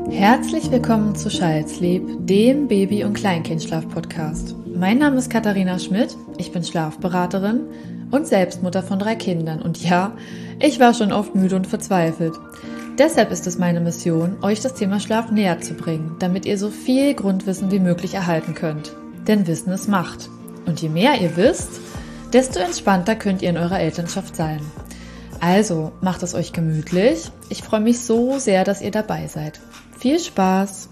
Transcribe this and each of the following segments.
Herzlich willkommen zu Child's-Lieb, dem Baby- und Kleinkindschlaf-Podcast. Mein Name ist Katharina Schmidt, ich bin Schlafberaterin und Selbstmutter von 3 Kindern. Und ja, ich war schon oft müde und verzweifelt. Deshalb ist es meine Mission, euch das Thema Schlaf näher zu bringen, damit ihr so viel Grundwissen wie möglich erhalten könnt. Denn Wissen ist Macht. Und je mehr ihr wisst, desto entspannter könnt ihr in eurer Elternschaft sein. Also, macht es euch gemütlich. Ich freue mich so sehr, dass ihr dabei seid. Viel Spaß!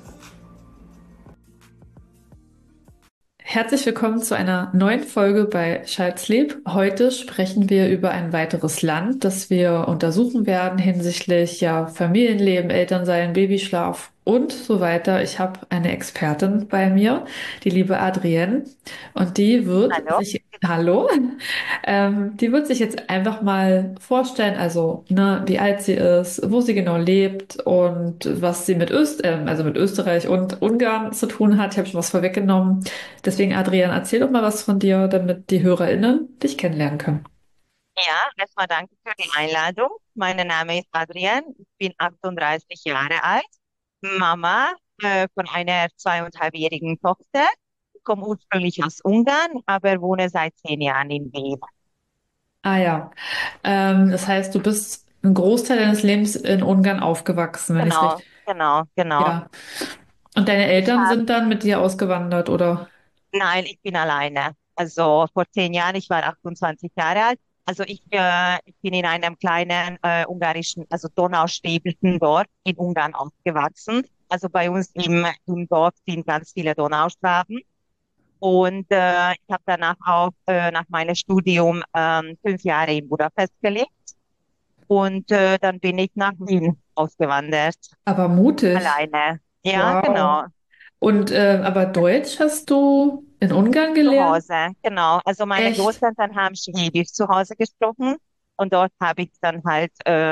Herzlich willkommen zu einer neuen Folge bei Child's-Lieb. Heute sprechen wir über ein weiteres Land, das wir untersuchen werden hinsichtlich Familienleben, Elternsein, Babyschlaf und so weiter. Ich habe eine Expertin bei mir, die liebe Adrienne, und die wird Hallo. sich, hallo, die wird sich jetzt einfach mal vorstellen, also ne, wie alt sie ist, wo sie genau lebt und was sie also mit Österreich und Ungarn zu tun hat. Ich habe schon was vorweggenommen. Deswegen, Adrian, erzähl doch mal was von dir, damit die HörerInnen dich kennenlernen können. Ja, erstmal danke für die Einladung. Mein Name ist Adrienne, ich bin 38 Jahre alt, Mama von einer 2,5-jährigen Tochter. Ich komme ursprünglich aus Ungarn, aber wohne seit 10 Jahren in Wien. Ah ja, das heißt, du bist einen Großteil deines Lebens in Ungarn aufgewachsen, wenn ich es Genau, richtig... genau, genau. Ja. Und deine Ich Eltern habe, sind dann mit dir ausgewandert, oder? nein, ich bin alleine. Also vor 10 Jahren, ich war 28 Jahre alt. Also ich bin in einem kleinen ungarischen, also Donaustäbelchen Dorf in Ungarn aufgewachsen. Also bei uns im Dorf sind ganz viele Donauschwaben. Und ich habe danach auch nach meinem Studium 5 Jahre in Budapest gelebt. Und dann bin ich nach Wien ausgewandert. Aber mutig. Alleine. Ja, Wow. genau. Und aber Deutsch hast du in Ungarn Zu gelernt? Hause, genau. Also meine Echt? Großeltern haben Schwedisch zu Hause gesprochen und dort habe ich dann halt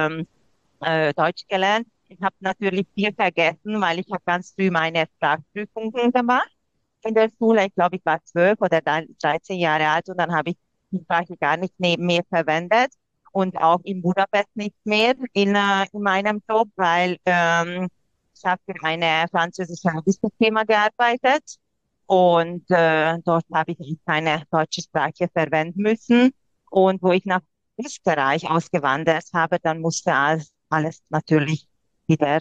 Deutsch gelernt. Ich habe natürlich viel vergessen, weil ich habe ganz früh meine Sprachprüfungen gemacht in der Schule. Ich glaube, ich war 12 oder 13 Jahre alt und dann habe ich die Sprache gar nicht neben mir verwendet und auch in Budapest nicht mehr in meinem Job, weil ich habe für eine französische Firma gearbeitet und dort habe ich keine deutsche Sprache verwenden müssen. Und wo ich nach Österreich ausgewandert habe, dann musste alles natürlich wieder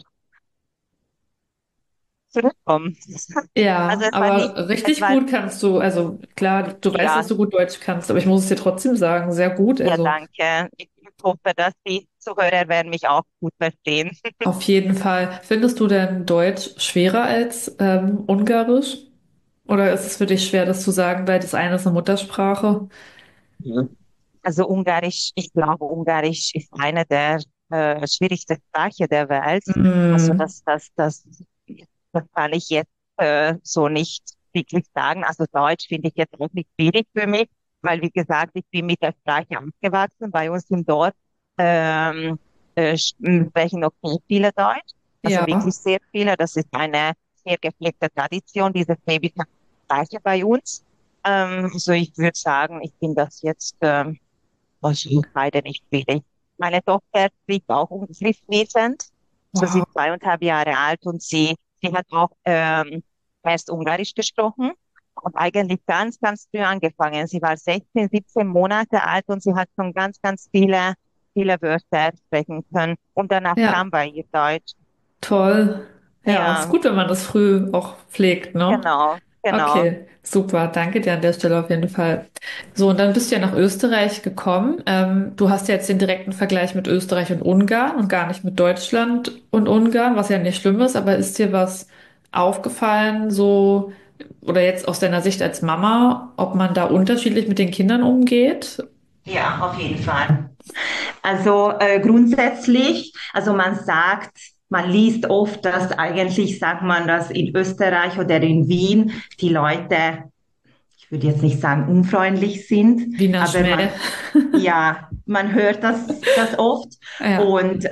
zurückkommen. Also Ja, es war nicht, aber es richtig war, gut kannst du, also klar, du weißt, ja, dass du gut Deutsch kannst, aber ich muss es dir trotzdem sagen, sehr gut. ja, Also danke. Ich hoffe, dass die Zuhörer werden mich auch gut verstehen. auf jeden Fall. Findest du denn Deutsch schwerer als Ungarisch? Oder ist es für dich schwer, das zu sagen, weil das eine ist eine Muttersprache? Mhm. Also Ungarisch, ich glaube, Ungarisch ist eine der schwierigsten Sprachen der Welt. Also Mm, das kann ich jetzt so nicht wirklich sagen. Also Deutsch finde ich jetzt auch nicht schwierig für mich, weil wie gesagt, ich bin mit der Sprache aufgewachsen. Bei uns im Dorf ähm, sprechen noch sehr viele Deutsch, also ja, wirklich sehr viele. Das ist eine sehr gepflegte Tradition, diese schwäbische Sprache bei uns. Also ich würde sagen, ich bin das jetzt wahrscheinlich beide nicht schwierig. Meine Tochter spricht auch Ungarisch fließend. So, sie wow. ist 2,5 Jahre alt und sie hat auch erst Ungarisch gesprochen und eigentlich ganz früh angefangen. Sie war 16, 17 Monate alt und sie hat schon ganz viele Wörter sprechen können. Und danach kam Ja, bei ihr Deutsch. toll. Ja, ist Ja, gut, wenn man das früh auch pflegt, ne? genau. Okay, super. Danke dir an der Stelle auf jeden Fall. So, und dann bist du ja nach Österreich gekommen. Du hast ja jetzt den direkten Vergleich mit Österreich und Ungarn und gar nicht mit Deutschland und Ungarn, was ja nicht schlimm ist, aber ist dir was aufgefallen, so, oder jetzt aus deiner Sicht als Mama, ob man da unterschiedlich mit den Kindern umgeht? Ja, auf jeden Fall. Also grundsätzlich, also man sagt, man liest oft, dass eigentlich, sagt man, dass in Österreich oder in Wien die Leute, ich würde jetzt nicht sagen unfreundlich sind, Wiener aber Schmäh. ja, man hört das oft Ja. und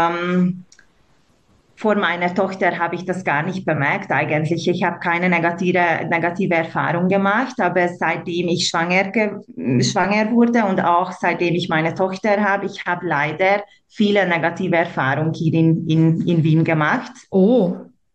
vor meiner Tochter habe ich das gar nicht bemerkt eigentlich. Ich habe keine negative Erfahrung gemacht, aber seitdem ich schwanger wurde und auch seitdem ich meine Tochter habe, ich habe leider viele negative Erfahrungen hier in Wien gemacht. Oh.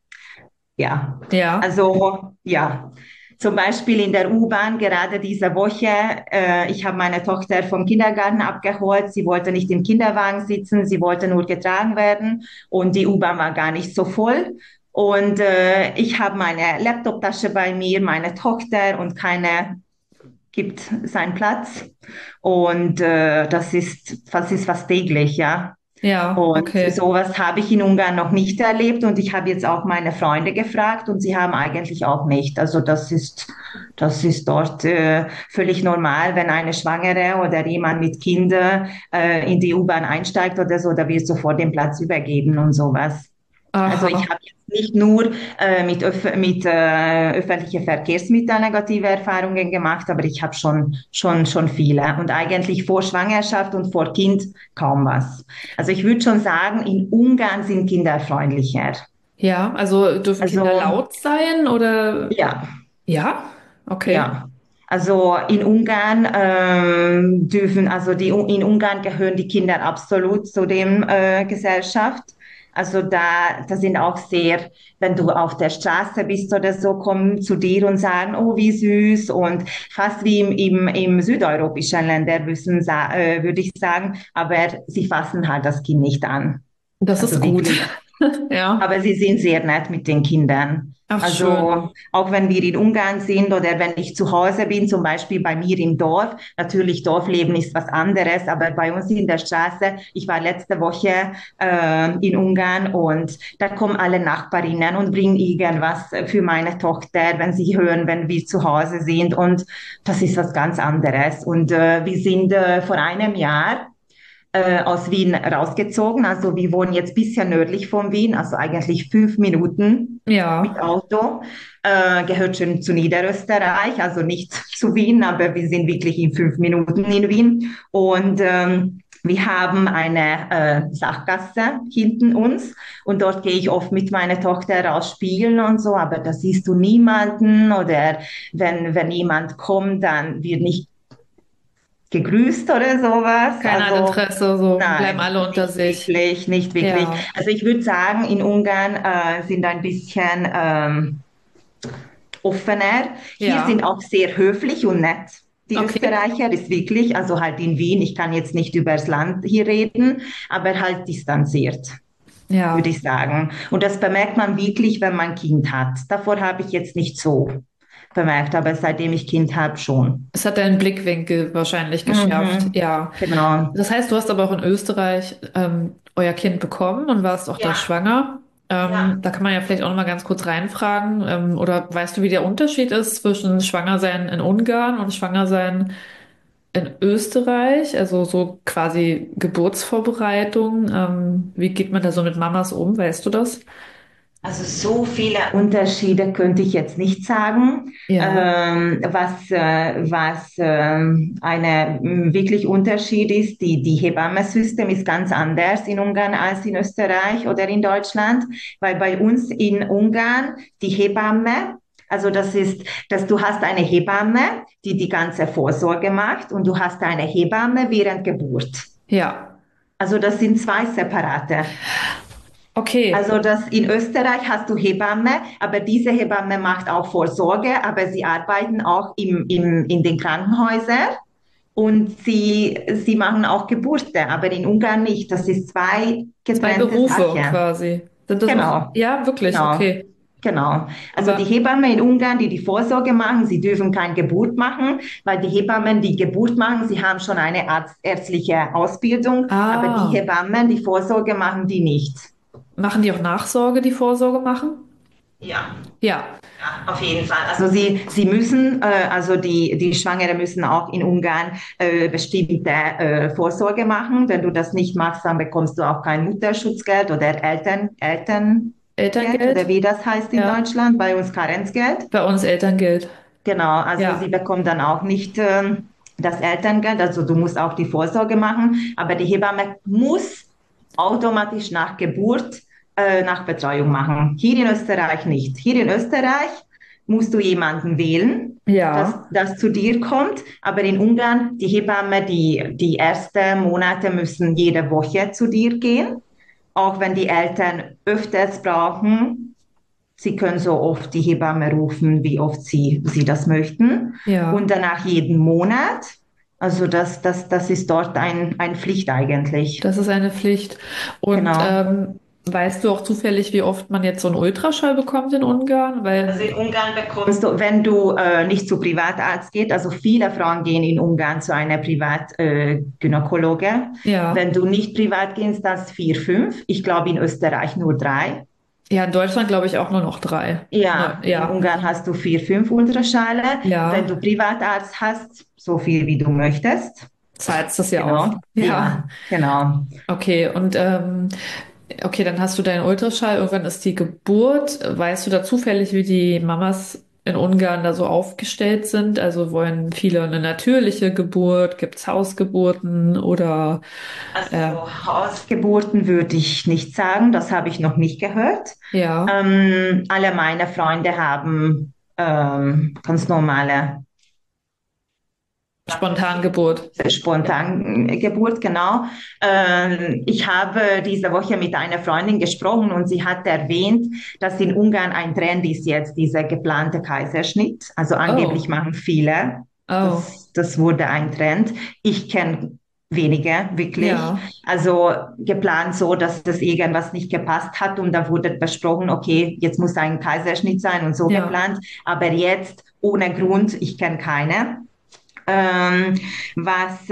Ja, Ja. also ja, zum Beispiel in der U-Bahn gerade diese Woche, ich habe meine Tochter vom Kindergarten abgeholt. Sie wollte nicht im Kinderwagen sitzen, sie wollte nur getragen werden und die U-Bahn war gar nicht so voll. Und ich habe meine Laptoptasche bei mir, meine Tochter und keine gibt seinen Platz. Und das ist fast täglich, ja. Ja, Und okay. sowas habe ich in Ungarn noch nicht erlebt und ich habe jetzt auch meine Freunde gefragt und sie haben eigentlich auch nicht. Also das ist dort völlig normal, wenn eine Schwangere oder jemand mit Kindern in die U-Bahn einsteigt oder so, da wird sofort den Platz übergeben und sowas. Also ich Aha. habe jetzt nicht nur mit öffentlichen Verkehrsmitteln negative Erfahrungen gemacht, aber ich habe schon viele. Und eigentlich vor Schwangerschaft und vor Kind kaum was. Also ich würde schon sagen, in Ungarn sind Kinder freundlicher. Ja, also dürfen Kinder Also laut sein oder? ja, Ja, okay. ja. Also in Ungarn in Ungarn gehören die Kinder absolut zu dem Gesellschaft. Also da sind auch sehr, wenn du auf der Straße bist oder so, kommen zu dir und sagen, oh, wie süß und fast wie im südeuropäischen Länder würde ich sagen, aber sie fassen halt das Kind nicht an. Das ist Also gut. wirklich. Ja. Aber sie sind sehr nett mit den Kindern. Ach, schön. Also auch wenn wir in Ungarn sind oder wenn ich zu Hause bin, zum Beispiel bei mir im Dorf, natürlich Dorfleben ist was anderes, aber bei uns in der Straße, ich war letzte Woche in Ungarn und da kommen alle Nachbarinnen und bringen irgendwas für meine Tochter, wenn sie hören, wenn wir zu Hause sind und das ist was ganz anderes. Und wir sind vor einem Jahr aus Wien rausgezogen. Also wir wohnen jetzt ein bisschen nördlich von Wien, also eigentlich 5 Minuten mit Ja. Auto. Gehört schon zu Niederösterreich, also nicht zu Wien, aber wir sind wirklich in 5 Minuten in Wien. Und wir haben eine Sackgasse hinten uns und dort gehe ich oft mit meiner Tochter raus spielen und so, aber da siehst du niemanden oder wenn jemand kommt, dann wird nicht gegrüßt oder sowas. Keiner hat Also Interesse, so bleiben nein, alle unter nicht sich. wirklich, nicht wirklich. Ja. Also ich würde sagen, in Ungarn sind ein bisschen offener. Hier sind Ja. auch sehr höflich und nett. Die Okay. Österreicher ist wirklich, also halt in Wien, ich kann jetzt nicht über das Land hier reden, aber halt distanziert, würde Ja. ich sagen. Und das bemerkt man wirklich, wenn man ein Kind hat. Davor habe ich jetzt nicht so bemerkt, aber seitdem ich Kind habe, schon. Es hat deinen Blickwinkel wahrscheinlich geschärft. Mhm, Ja. genau. Das heißt, du hast aber auch in Österreich euer Kind bekommen und warst auch da Ja, schwanger. ja. Da kann man ja vielleicht auch noch mal ganz kurz reinfragen. Oder weißt du, wie der Unterschied ist zwischen Schwangersein in Ungarn und Schwangersein in Österreich? Also so quasi Geburtsvorbereitung. Wie geht man da so mit Mamas um? Weißt du das? Also so viele Unterschiede könnte ich jetzt nicht sagen. Ja. Was eine wirklich Unterschied ist, die Hebammensystem ist ganz anders in Ungarn als in Österreich oder in Deutschland, weil bei uns in Ungarn die Hebamme, also das ist, dass du hast eine Hebamme, die die ganze Vorsorge macht und du hast eine Hebamme während Geburt. Ja. Also das sind zwei separate. Okay. Also das in Österreich hast du Hebamme, aber diese Hebamme macht auch Vorsorge, aber sie arbeiten auch in den Krankenhäusern und sie machen auch Geburten, aber in Ungarn nicht. Das ist zwei Zwei getrennte Berufe Sachen. quasi. Sind das auch? Genau, Ja, wirklich. genau, Okay. genau. Also die Aber Hebammen in Ungarn, die die Vorsorge machen, sie dürfen keine Geburt machen, weil die Hebammen, die Geburt machen, sie haben schon eine ärztliche Ausbildung, aber die ah, Hebammen, die Vorsorge machen, die nicht. machen die auch Nachsorge, die Vorsorge machen? Ja. Ja. Ja, auf jeden Fall. Also sie müssen, also die Schwangere müssen auch in Ungarn bestimmte Vorsorge machen. Wenn du das nicht machst, dann bekommst du auch kein Mutterschutzgeld oder Elterngeld oder Elterngeld? wie das heißt in Ja. Deutschland, bei uns Karenzgeld. Bei uns Elterngeld. Genau, also sie Ja. bekommen dann auch nicht das Elterngeld, also du musst auch die Vorsorge machen, aber die Hebamme muss automatisch nach Geburt Nachbetreuung machen. Hier in Österreich nicht. Hier in Österreich musst du jemanden wählen, Ja. das zu dir kommt, aber in Ungarn, die Hebamme, die ersten Monate müssen jede Woche zu dir gehen, auch wenn die Eltern öfters brauchen, Sie können so oft die Hebamme rufen, wie oft Sie das möchten. Ja, Und danach jeden Monat. Also das ist dort ein Pflicht eigentlich. das ist eine Pflicht. Und Genau. weißt du auch zufällig, wie oft man jetzt so einen Ultraschall bekommt in Ungarn? Also Weil, in Ungarn bekommst du, wenn du nicht zu Privatarzt gehst, also viele Frauen gehen in Ungarn zu einer Privatgynäkologe. ja, Wenn du nicht privat gehst, dann 4, 5. Ich glaube in Österreich nur 3. ja, in Deutschland glaube ich auch nur noch 3. Ne, Ja, in ja, Ungarn hast du 4, 5 Ultraschale. Wenn ja, du Privatarzt hast, so viel wie du möchtest. zahlst das ja auch. Genau. Ja, Ja, genau. okay. Und okay, dann hast du deinen Ultraschall. Irgendwann ist die Geburt. Weißt du da zufällig, wie die Mamas in Ungarn da so aufgestellt sind? Also wollen viele eine natürliche Geburt? Gibt's Hausgeburten oder äh, Also Hausgeburten würde ich nicht sagen, das habe ich noch nicht gehört. ja, Alle meine Freunde haben ganz normale Spontangeburt? Spontangeburt, genau. Ich habe diese Woche mit einer Freundin gesprochen und sie hat erwähnt, dass in Ungarn ein Trend ist jetzt dieser geplante Kaiserschnitt. Also angeblich Oh, machen viele. oh, Das wurde ein Trend. Ich kenne wenige, wirklich. ja, Also geplant so, dass das irgendwas nicht gepasst hat und da wurde besprochen, okay, jetzt muss ein Kaiserschnitt sein und so ja. geplant. Aber jetzt ohne Grund, ich kenne keine. Ähm, was,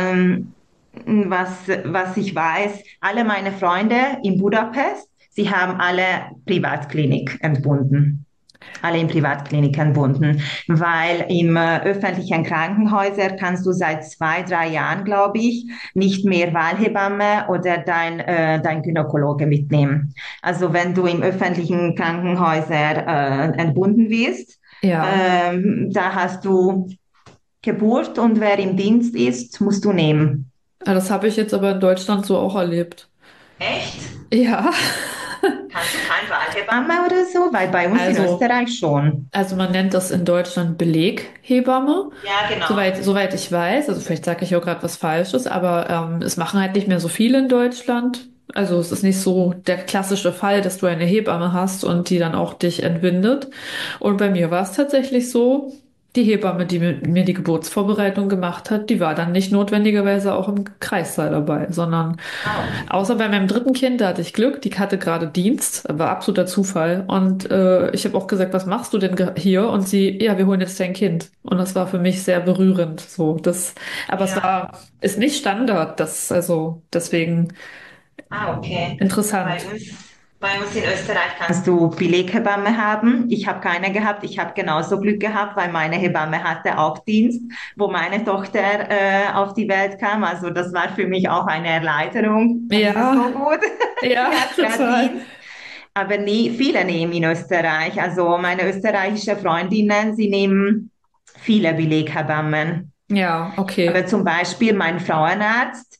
was ich weiß, alle meine Freunde in Budapest, sie haben alle Privatklinik entbunden. Alle in Privatklinik entbunden, weil im öffentlichen Krankenhäuser kannst du seit 2, 3 Jahren, glaube ich, nicht mehr Wahlhebamme oder dein Gynäkologe mitnehmen. Also wenn du im öffentlichen Krankenhäuser entbunden wirst, Ja, da hast du Geburt und wer im Dienst ist, musst du nehmen. das habe ich jetzt aber in Deutschland so auch erlebt. Echt? Ja, Kannst du kein Wahlhebamme oder so? Weil bei uns in also, Österreich schon. also man nennt das in Deutschland Beleghebamme. Ja, genau. Soweit ich weiß, also vielleicht sage ich auch gerade was Falsches, aber es machen halt nicht mehr so viele in Deutschland. Also es ist nicht so der klassische Fall, dass du eine Hebamme hast und die dann auch dich entbindet. Und bei mir war es tatsächlich so, die Hebamme, die mit mir die Geburtsvorbereitung gemacht hat, die war dann nicht notwendigerweise auch im Kreissaal dabei, sondern Oh. außer bei meinem dritten Kind, da hatte ich Glück, die hatte gerade Dienst, war absoluter Zufall. Und ich habe auch gesagt, was machst du denn hier? Und sie, ja, wir holen jetzt dein Kind. Und das war für mich sehr berührend. So, das, aber es Ja. ist nicht Standard, das, also deswegen Ah, okay. Bei interessant. uns, bei uns in Österreich kannst du Beleghebamme haben. Ich habe keine gehabt. Ich habe genauso Glück gehabt, weil meine Hebamme hatte auch Dienst, wo meine Tochter auf die Welt kam. Also das war für mich auch eine Erleichterung. Das ist so Ja, gut. ja, Sie hat total. Dienst. Aber nie, viele nehmen in Österreich. Also meine österreichische Freundinnen, sie nehmen viele Beleghebammen. Ja, Aber okay. zum Beispiel mein Frauenarzt,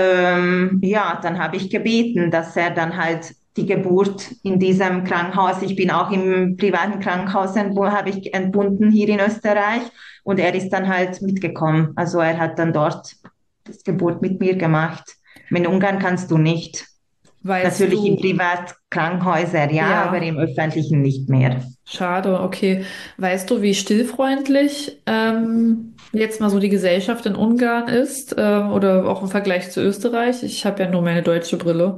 ja, dann habe ich gebeten, dass er dann halt die Geburt in diesem Krankenhaus, ich bin auch im privaten Krankenhaus, habe ich entbunden hier in Österreich und er ist dann halt mitgekommen. Also er hat dann dort das Geburt mit mir gemacht. In Ungarn kannst du nicht. Weißt Natürlich in du, Privatkrankenhäusern, ja, aber ja. im öffentlichen nicht mehr. Schade, okay. Weißt du, wie stillfreundlich jetzt mal so die Gesellschaft in Ungarn ist oder auch im Vergleich zu Österreich? Ich habe ja nur meine deutsche Brille.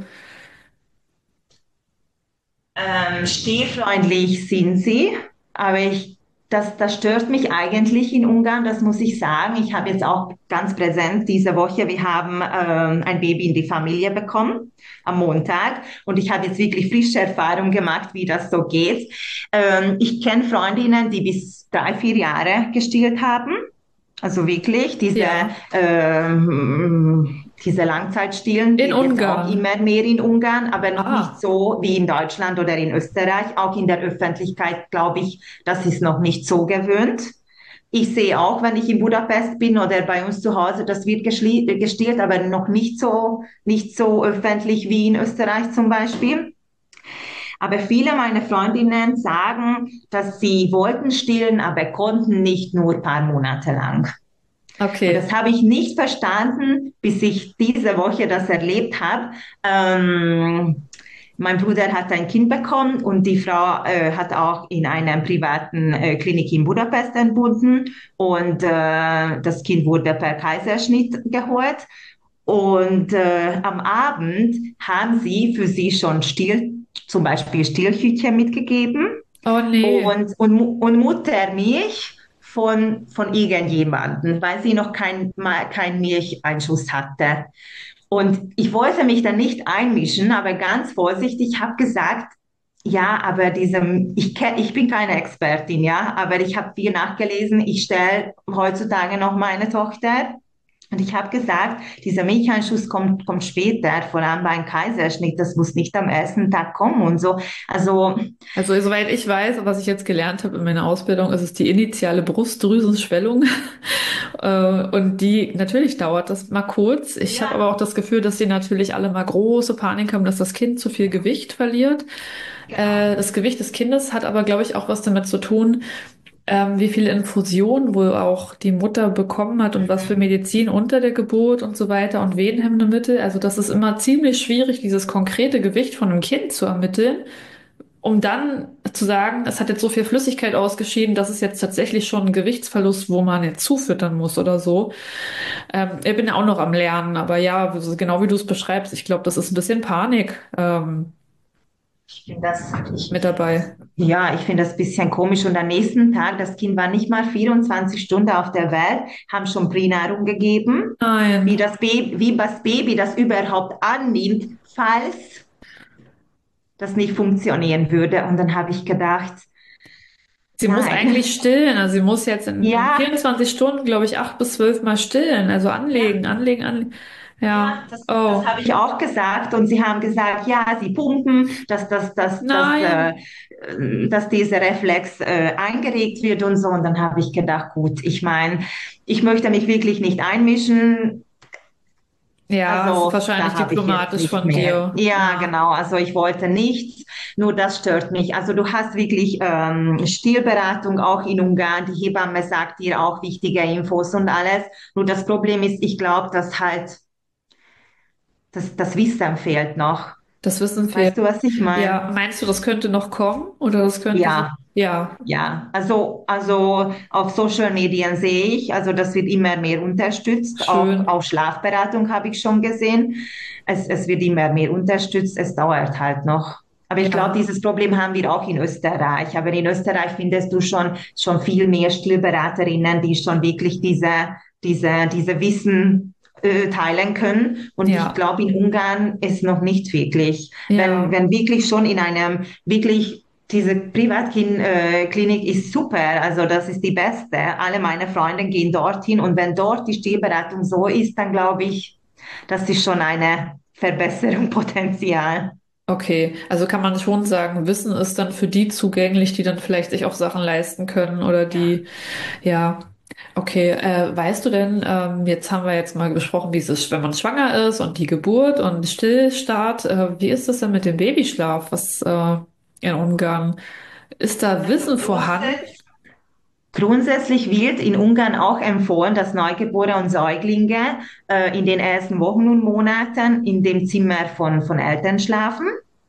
Stilfreundlich sind sie, aber das stört mich eigentlich in Ungarn, das muss ich sagen. Ich habe jetzt auch ganz präsent diese Woche, wir haben ein Baby in die Familie bekommen am Montag und ich habe jetzt wirklich frische Erfahrung gemacht, wie das so geht. Ich kenne Freundinnen, die bis 3, 4 Jahre gestillt haben. Also wirklich, Ja, diese Langzeitstillen in wird jetzt auch Ungarn. immer mehr in Ungarn, aber noch nicht Ah, so wie in Deutschland oder in Österreich. Auch in der Öffentlichkeit, glaube ich, das ist noch nicht so gewöhnt. Ich sehe auch, wenn ich in Budapest bin oder bei uns zu Hause, das wird gestillt, aber noch nicht so öffentlich wie in Österreich zum Beispiel. Aber viele meiner Freundinnen sagen, dass sie wollten stillen, aber konnten nicht nur ein paar Monate lang. Und das okay. habe ich nicht verstanden, bis ich diese Woche das erlebt habe. Ähm, mein Bruder hat ein Kind bekommen und die Frau hat auch in einer privaten Klinik in Budapest entbunden und das Kind wurde per Kaiserschnitt geholt. Und am Abend haben sie für sie schon zum Beispiel Stillhütchen mitgegeben Oh nee. und Muttermilch von irgendjemandem, weil sie noch kein Milcheinschuss hatte. Und ich wollte mich da nicht einmischen, aber ganz vorsichtig habe gesagt, ja, aber ich bin keine Expertin, ja, aber ich habe viel nachgelesen. Ich stelle heutzutage noch meine Tochter. Und ich habe gesagt, dieser Milcheinschuss kommt später, vor allem beim Kaiserschnitt, das muss nicht am ersten Tag kommen und so. Also, Also soweit ich weiß, was ich jetzt gelernt habe in meiner Ausbildung, ist es die initiale Brustdrüsenschwellung. Und die, natürlich dauert das mal kurz. Ich habe aber ja, auch das Gefühl, dass die natürlich alle mal große Panik haben, dass das Kind zu viel Gewicht verliert. genau. Das Gewicht des Kindes hat aber, glaube ich, auch was damit zu tun, wie viele Infusionen wohl auch die Mutter bekommen hat und was für Mhm. Medizin unter der Geburt und so weiter und wehenhemmende Mittel. Also das ist immer ziemlich schwierig, dieses konkrete Gewicht von einem Kind zu ermitteln, um dann zu sagen, es hat jetzt so viel Flüssigkeit ausgeschieden, das ist jetzt tatsächlich schon ein Gewichtsverlust, wo man jetzt zufüttern muss oder so. Ich bin ja auch noch am Lernen, aber ja, genau wie du es beschreibst, ich glaube, das ist ein bisschen Panik Ich finde das, mit dabei. ja, ich finde das ein bisschen komisch. Und am nächsten Tag, das Kind war nicht mal 24 Stunden auf der Welt, haben schon Pränahrung gegeben, Nein, wie das Baby das überhaupt annimmt, falls das nicht funktionieren würde. Und dann habe ich gedacht, sie muss nein, eigentlich stillen. Also sie muss jetzt in ja, 24 Stunden, glaube ich, 8 bis 12 Mal stillen. Also ja. anlegen, anlegen, anlegen. Ja, Ja. das Oh, habe ich auch gesagt und sie haben gesagt, ja, sie pumpen, nein. dass dieser Reflex eingeregt wird und so. Und dann habe ich gedacht, gut, ich meine, ich möchte mich wirklich nicht einmischen. Ja, es ist Also wahrscheinlich da habe ich jetzt diplomatisch nicht von mehr. dir. Ja, Ja, genau. Also ich wollte nichts, nur das stört mich. Also du hast wirklich Stillberatung auch in Ungarn. Die Hebamme sagt dir auch wichtige Infos und alles. Nur das Problem ist, ich glaube, dass halt das Wissen fehlt noch. das wissen Weißt wir. du, was ich Ja, meine? meinst du, das könnte noch kommen? Oder das könnte sich. Ja, Ja, ja. Also auf Social Medien sehe ich, also das wird immer mehr unterstützt. schön. Auch Schlafberatung habe ich schon gesehen. Es wird immer mehr unterstützt. Es dauert halt noch. Aber ich glaube, Ja. dieses Problem haben wir auch in Österreich. Aber in Österreich findest du schon viel mehr Stillberaterinnen, die schon wirklich diese Wissen teilen können. Und ich Ja, glaube, in Ungarn ist noch nicht wirklich. ja. Wenn wirklich schon in einem wirklich diese Privatklinik ist super, also das ist die beste. Alle meine Freunde gehen dorthin und wenn dort die Stillberatung so ist, dann glaube ich, das ist schon eine Verbesserung Potenzial. Okay, also kann man schon sagen, Wissen ist dann für die zugänglich, die dann vielleicht sich auch Sachen leisten können oder Ja. die, ja, okay. Weißt du denn, jetzt haben wir jetzt mal besprochen, wie es ist, wenn man schwanger ist und die Geburt und Stillstart, wie ist das denn mit dem Babyschlaf, was in Ungarn, ist da Also Wissen vorhanden? grundsätzlich wird in Ungarn auch empfohlen, dass Neugeborene und Säuglinge in den ersten Wochen und Monaten in dem Zimmer von Eltern schlafen.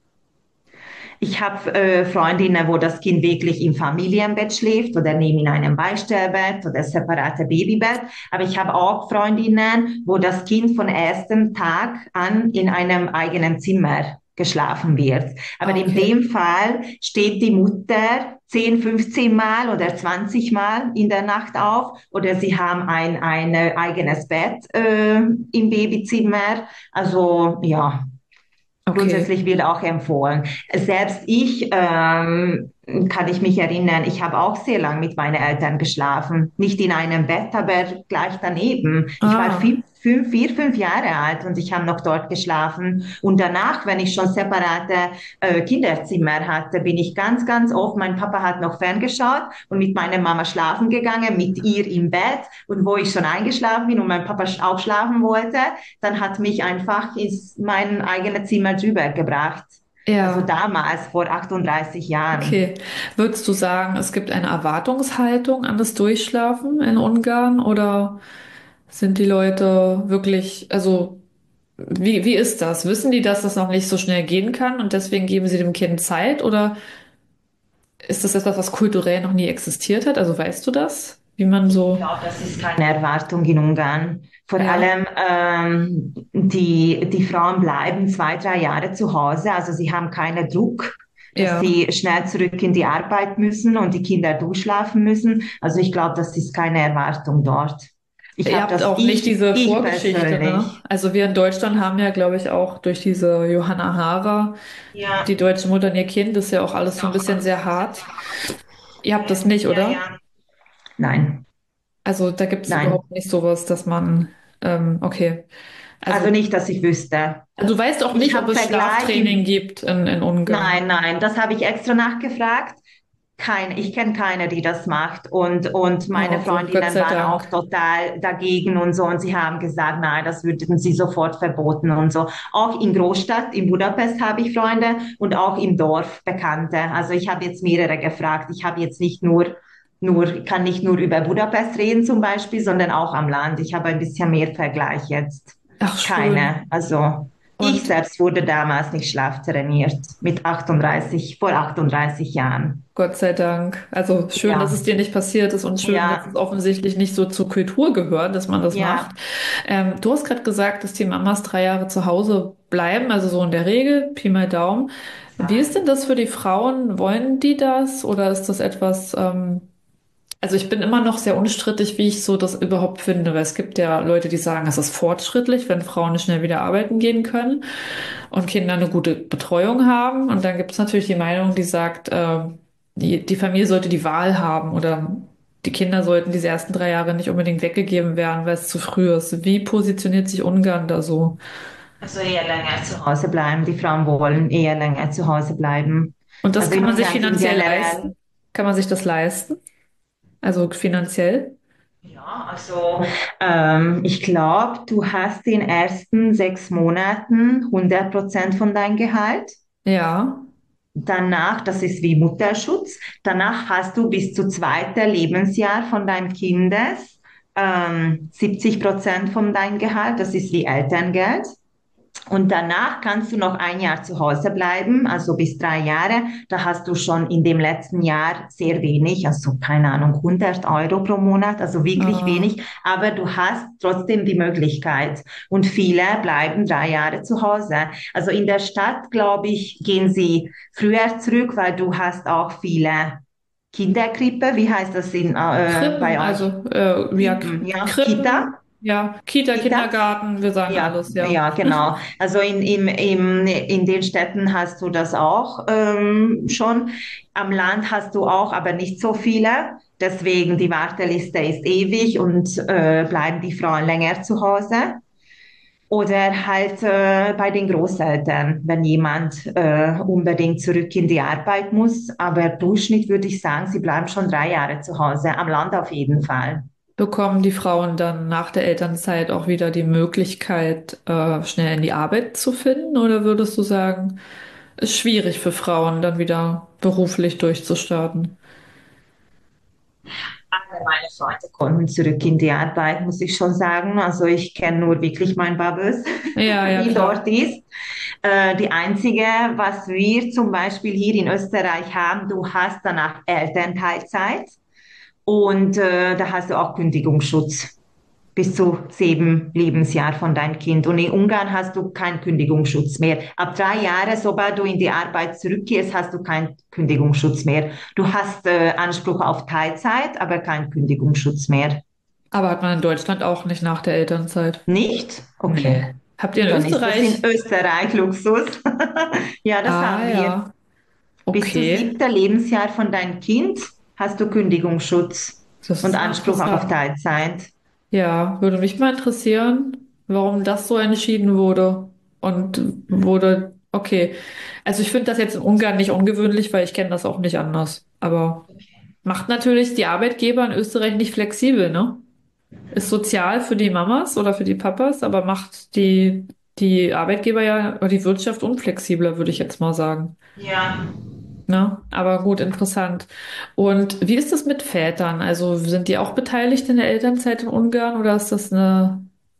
Ich habe Freundinnen, wo das Kind wirklich im Familienbett schläft oder neben in einem Beistellbett oder separate Babybett. Aber ich habe auch Freundinnen, wo das Kind von ersten Tag an in einem eigenen Zimmer geschlafen wird. Aber in Okay, dem Fall steht die Mutter 10, 15 Mal oder 20 Mal in der Nacht auf oder sie haben ein eigenes Bett im Babyzimmer. Also ja, okay. grundsätzlich wird auch empfohlen. Selbst ich kann ich mich erinnern, ich habe auch sehr lang mit meinen Eltern geschlafen. Nicht in einem Bett, aber gleich daneben. Ich war Ah, 4, 5 Jahre alt und ich habe noch dort geschlafen. Und danach, wenn ich schon separate Kinderzimmer hatte, bin ich ganz oft, mein Papa hat noch ferngeschaut und mit meiner Mama schlafen gegangen, mit ihr im Bett. Und wo ich schon eingeschlafen bin und mein Papa auch schlafen wollte, dann hat mich einfach ins mein eigenes Zimmer drüber gebracht. Also ja, damals, vor 38 Jahren. okay. Würdest du sagen, es gibt eine Erwartungshaltung an das Durchschlafen in Ungarn oder sind die Leute wirklich, also wie ist das? Wissen die, dass das noch nicht so schnell gehen kann und deswegen geben sie dem Kind Zeit? Oder ist das etwas, was kulturell noch nie existiert hat? Also weißt du das? Wie man Ich so, glaube, das ist keine Erwartung in Ungarn. Vor ja, allem die Frauen bleiben 2, 3 Jahre zu Hause, also sie haben keinen Druck, dass ja. sie schnell zurück in die Arbeit müssen und die Kinder durchschlafen müssen. Also ich glaube, das ist keine Erwartung dort. Ich Ihr habe habt das, auch nicht diese ich Vorgeschichte, ne? persönlich. Also wir in Deutschland haben ja, glaube ich, auch durch diese Johanna Hara, Ja, die deutsche Mutter und ihr Kind, ist ja auch alles so ein bisschen sehr hart. Ihr habt das nicht, ja, oder? ja. Nein, Also da gibt es nein. überhaupt nicht sowas, dass man, okay. Also Also nicht, dass ich wüsste. du weißt auch Ich nicht, ob habe es Vergleich Schlaftraining in, gibt in Ungarn. nein, nein, das habe ich extra nachgefragt. Ich kenne keine, die das macht. Und meine Oh, Gott Freundinnen sei waren Dank. auch total dagegen und so. Und sie haben gesagt, nein, das würden sie sofort verboten und so. Auch in Großstadt, in Budapest habe ich Freunde und auch im Dorf Bekannte. Also ich habe jetzt mehrere gefragt. Ich habe jetzt nicht kann nicht nur über Budapest reden zum Beispiel, sondern auch am Land. Ich habe ein bisschen mehr Vergleich jetzt. Ach, schön. Keine. Also ich Und selbst wurde damals nicht schlaftrainiert mit 38, vor 38 Jahren. Gott sei Dank. Also schön, dass Ja, es dir nicht passiert ist und schön, dass es ja, offensichtlich nicht so zur Kultur gehört, dass man das macht. ja. Du hast gerade gesagt, dass die Mamas 3 Jahre zu Hause bleiben, also so in der Regel, Pi mal Daumen. Wie ist denn das für die Frauen? Wollen die das oder ist das etwas, also ich bin immer noch sehr unstrittig, wie ich so das überhaupt finde, weil es gibt ja Leute, die sagen, es ist fortschrittlich, wenn Frauen schnell wieder arbeiten gehen können und Kinder eine gute Betreuung haben. Und dann gibt es natürlich die Meinung, die sagt, die Familie sollte die Wahl haben oder die Kinder sollten diese ersten 3 Jahre nicht unbedingt weggegeben werden, weil es zu früh ist. Wie positioniert sich Ungarn da so? Also eher länger zu Hause bleiben. Die Frauen wollen eher länger zu Hause bleiben. Und das Also kann in man sich Ungarn sind finanziell generell, leisten? Kann man sich das leisten? Also finanziell? ja, also ich glaube, du hast in den ersten 6 Monaten 100% von deinem Gehalt. Ja. Danach, das ist wie Mutterschutz, danach hast du bis zu zweiter Lebensjahr von deinem Kindes 70% von deinem Gehalt, das ist wie Elterngeld. Und danach kannst du noch ein Jahr zu Hause bleiben, also bis 3 Jahre. Da hast du schon in dem letzten Jahr sehr wenig, also keine Ahnung, 100 € pro Monat, also wirklich Äh, wenig. Aber du hast trotzdem die Möglichkeit. Und viele bleiben 3 Jahre zu Hause. Also in der Stadt, glaube ich, gehen sie früher zurück, weil du hast auch viele Kinderkrippe. Wie heißt das Krippen, bei euch? also ja, Krippen, ja, Krippen, Kita. ja, Kita, Kita? Kindergarten, wir sagen Ja, alles, ja. ja, genau. Also in den Städten hast du das auch schon. Am Land hast du auch, aber nicht so viele. Deswegen die Warteliste ist ewig und bleiben die Frauen länger zu Hause. Oder halt bei den Großeltern, wenn jemand unbedingt zurück in die Arbeit muss. Aber Durchschnitt würde ich sagen, sie bleiben schon 3 Jahre zu Hause, am Land auf jeden Fall. Bekommen die Frauen dann nach der Elternzeit auch wieder die Möglichkeit, schnell in die Arbeit zu finden? Oder würdest du sagen, ist schwierig für Frauen, dann wieder beruflich durchzustarten? Alle meine Freunde kommen zurück in die Arbeit, muss ich schon sagen. Also ich kenne nur wirklich mein Bubbles, Ja, ja, wie klar. dort ist. Die einzige, was wir zum Beispiel hier in Österreich haben, du hast danach Elternteilzeit und da hast du auch Kündigungsschutz bis zu 7 Lebensjahr von deinem Kind. Und in Ungarn hast du keinen Kündigungsschutz mehr. Ab 3 Jahren, sobald du in die Arbeit zurückgehst, hast du keinen Kündigungsschutz mehr. Du hast Anspruch auf Teilzeit, aber keinen Kündigungsschutz mehr. Aber hat man in Deutschland auch nicht nach der Elternzeit? Nicht? Okay. Nee. Habt ihr in Dann ist das in Österreich? Österreich Luxus. Ja, das Ah, haben wir. ja. Bis zu Okay. 7. Lebensjahr von deinem Kind hast du Kündigungsschutz Das und ist ja Anspruch auf interessant. Teilzeit. Ja, würde mich mal interessieren, warum das so entschieden wurde. Und wurde, okay. Also ich finde das jetzt in Ungarn nicht ungewöhnlich, weil ich kenne das auch nicht anders. Aber macht natürlich die Arbeitgeber in Österreich nicht flexibel, ne? Ist sozial für die Mamas oder für die Papas, aber macht die Arbeitgeber ja, oder die Wirtschaft unflexibler, würde ich jetzt mal sagen. Ja. Ne? Aber gut, interessant. Und wie ist das mit Vätern? Also sind die auch beteiligt in der Elternzeit in Ungarn oder ist das eine...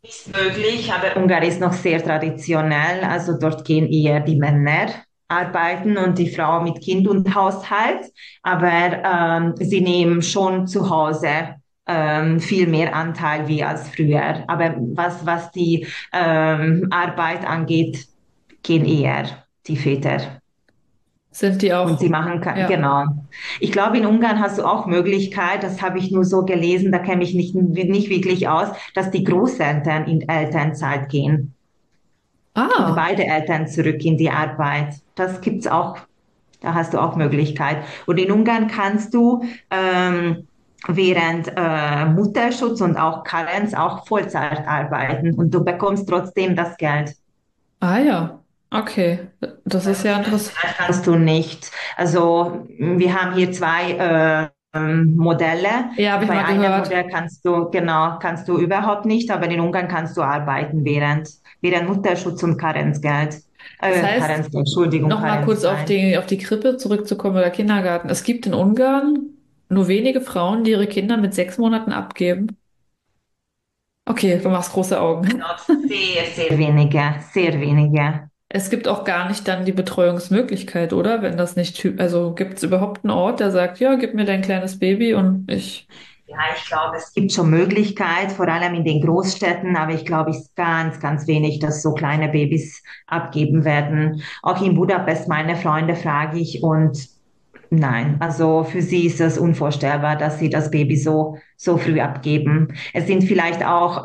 Ist möglich, aber Ungarn ist noch sehr traditionell. Also dort gehen eher die Männer arbeiten und die Frau mit Kind und Haushalt. Aber sie nehmen schon zu Hause viel mehr Anteil wie als früher. Aber was die Arbeit angeht, gehen eher die Väter. Sind die Und sie auch, machen, ja. genau. Ich glaube, in Ungarn hast du auch Möglichkeit, das habe ich nur so gelesen, da kenne ich nicht wirklich aus, dass die Großeltern in Elternzeit gehen und Ah, beide Eltern zurück in die Arbeit. Das gibt's auch, da hast du auch Möglichkeit. Und in Ungarn kannst du während Mutterschutz und auch Karenz auch Vollzeit arbeiten und du bekommst trotzdem das Geld. ah ja, okay. Das ist ja interessant. Das kannst du nicht. Also wir haben hier zwei Modelle. Ja, habe ich Bei mal einem gehört. Modell kannst du überhaupt nicht, aber in Ungarn kannst du arbeiten während Mutterschutz und Karenzgeld. Das heißt, Karenzgeld, Entschuldigung, nochmal kurz Karenzzeit. auf die Krippe zurückzukommen oder Kindergarten. Es gibt in Ungarn nur wenige Frauen, die ihre Kinder mit 6 Monaten abgeben. Okay, du machst große Augen. Sehr, sehr wenige, sehr wenige. Es gibt auch gar nicht dann die Betreuungsmöglichkeit, oder? Wenn das nicht, also gibt es überhaupt einen Ort, der sagt, ja, gib mir dein kleines Baby und ich. Ja, ich glaube, es gibt schon Möglichkeit, vor allem in den Großstädten, aber ich glaube, es ist ganz, ganz wenig, dass so kleine Babys abgeben werden. Auch in Budapest, meine Freunde frage ich und nein, also für sie ist es unvorstellbar, dass sie das Baby so früh abgeben. Es sind vielleicht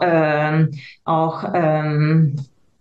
auch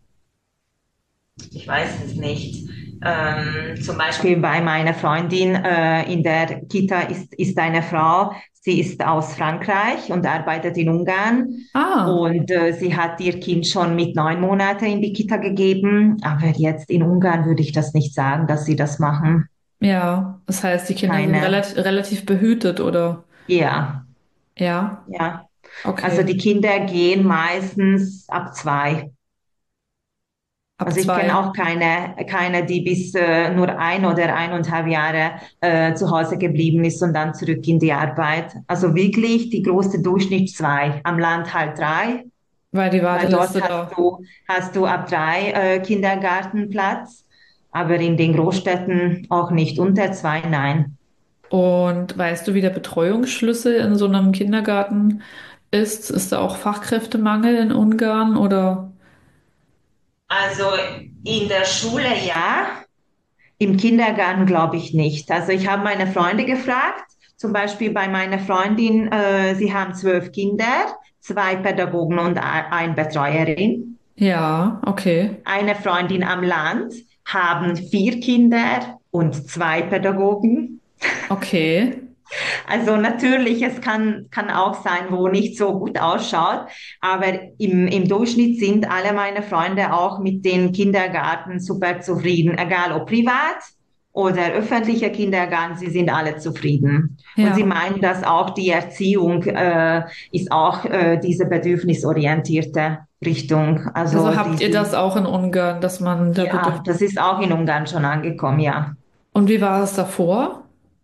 ich weiß es nicht. Zum Beispiel bei meiner Freundin in der Kita ist eine Frau, sie ist aus Frankreich und arbeitet in Ungarn. Ah, Und sie hat ihr Kind schon mit 9 Monaten in die Kita gegeben. Aber jetzt in Ungarn würde ich das nicht sagen, dass sie das machen. ja. Das heißt, die Kinder sind Keine. relativ behütet, oder? Ja, Ja, ja. Also okay. die Kinder gehen meistens ab 2. Ab Also ich kenne zwei. auch keine, die bis nur 1 oder 1,5 Jahre zu Hause geblieben ist und dann zurück in die Arbeit. Also wirklich die große Durchschnitt 2, am Land halt 3, Weil die weil dort Warteliste da. hast du ab 3 Kindergartenplatz, aber in den Großstädten auch nicht unter 2, nein. Und weißt du, wie der Betreuungsschlüssel in so einem Kindergarten ist? Ist da auch Fachkräftemangel in Ungarn oder? Also in der Schule ja, im Kindergarten glaube ich nicht. Also ich habe meine Freunde gefragt, zum Beispiel bei meiner Freundin, sie haben 12 Kinder, 2 Pädagogen und ein Betreuerin. Ja, okay. Eine Freundin am Land haben 4 Kinder und 2 Pädagogen. Okay. Also natürlich, es kann auch sein, wo nicht so gut ausschaut, aber im Durchschnitt sind alle meine Freunde auch mit den Kindergarten super zufrieden, egal ob privat oder öffentlicher Kindergarten, sie sind alle zufrieden. Und sie Ja. meinen, dass auch die Erziehung ist auch diese bedürfnisorientierte Richtung. Also Also habt ihr das auch in Ungarn, dass man da ja, das ist auch in Ungarn schon angekommen, ja. Und wie war es davor?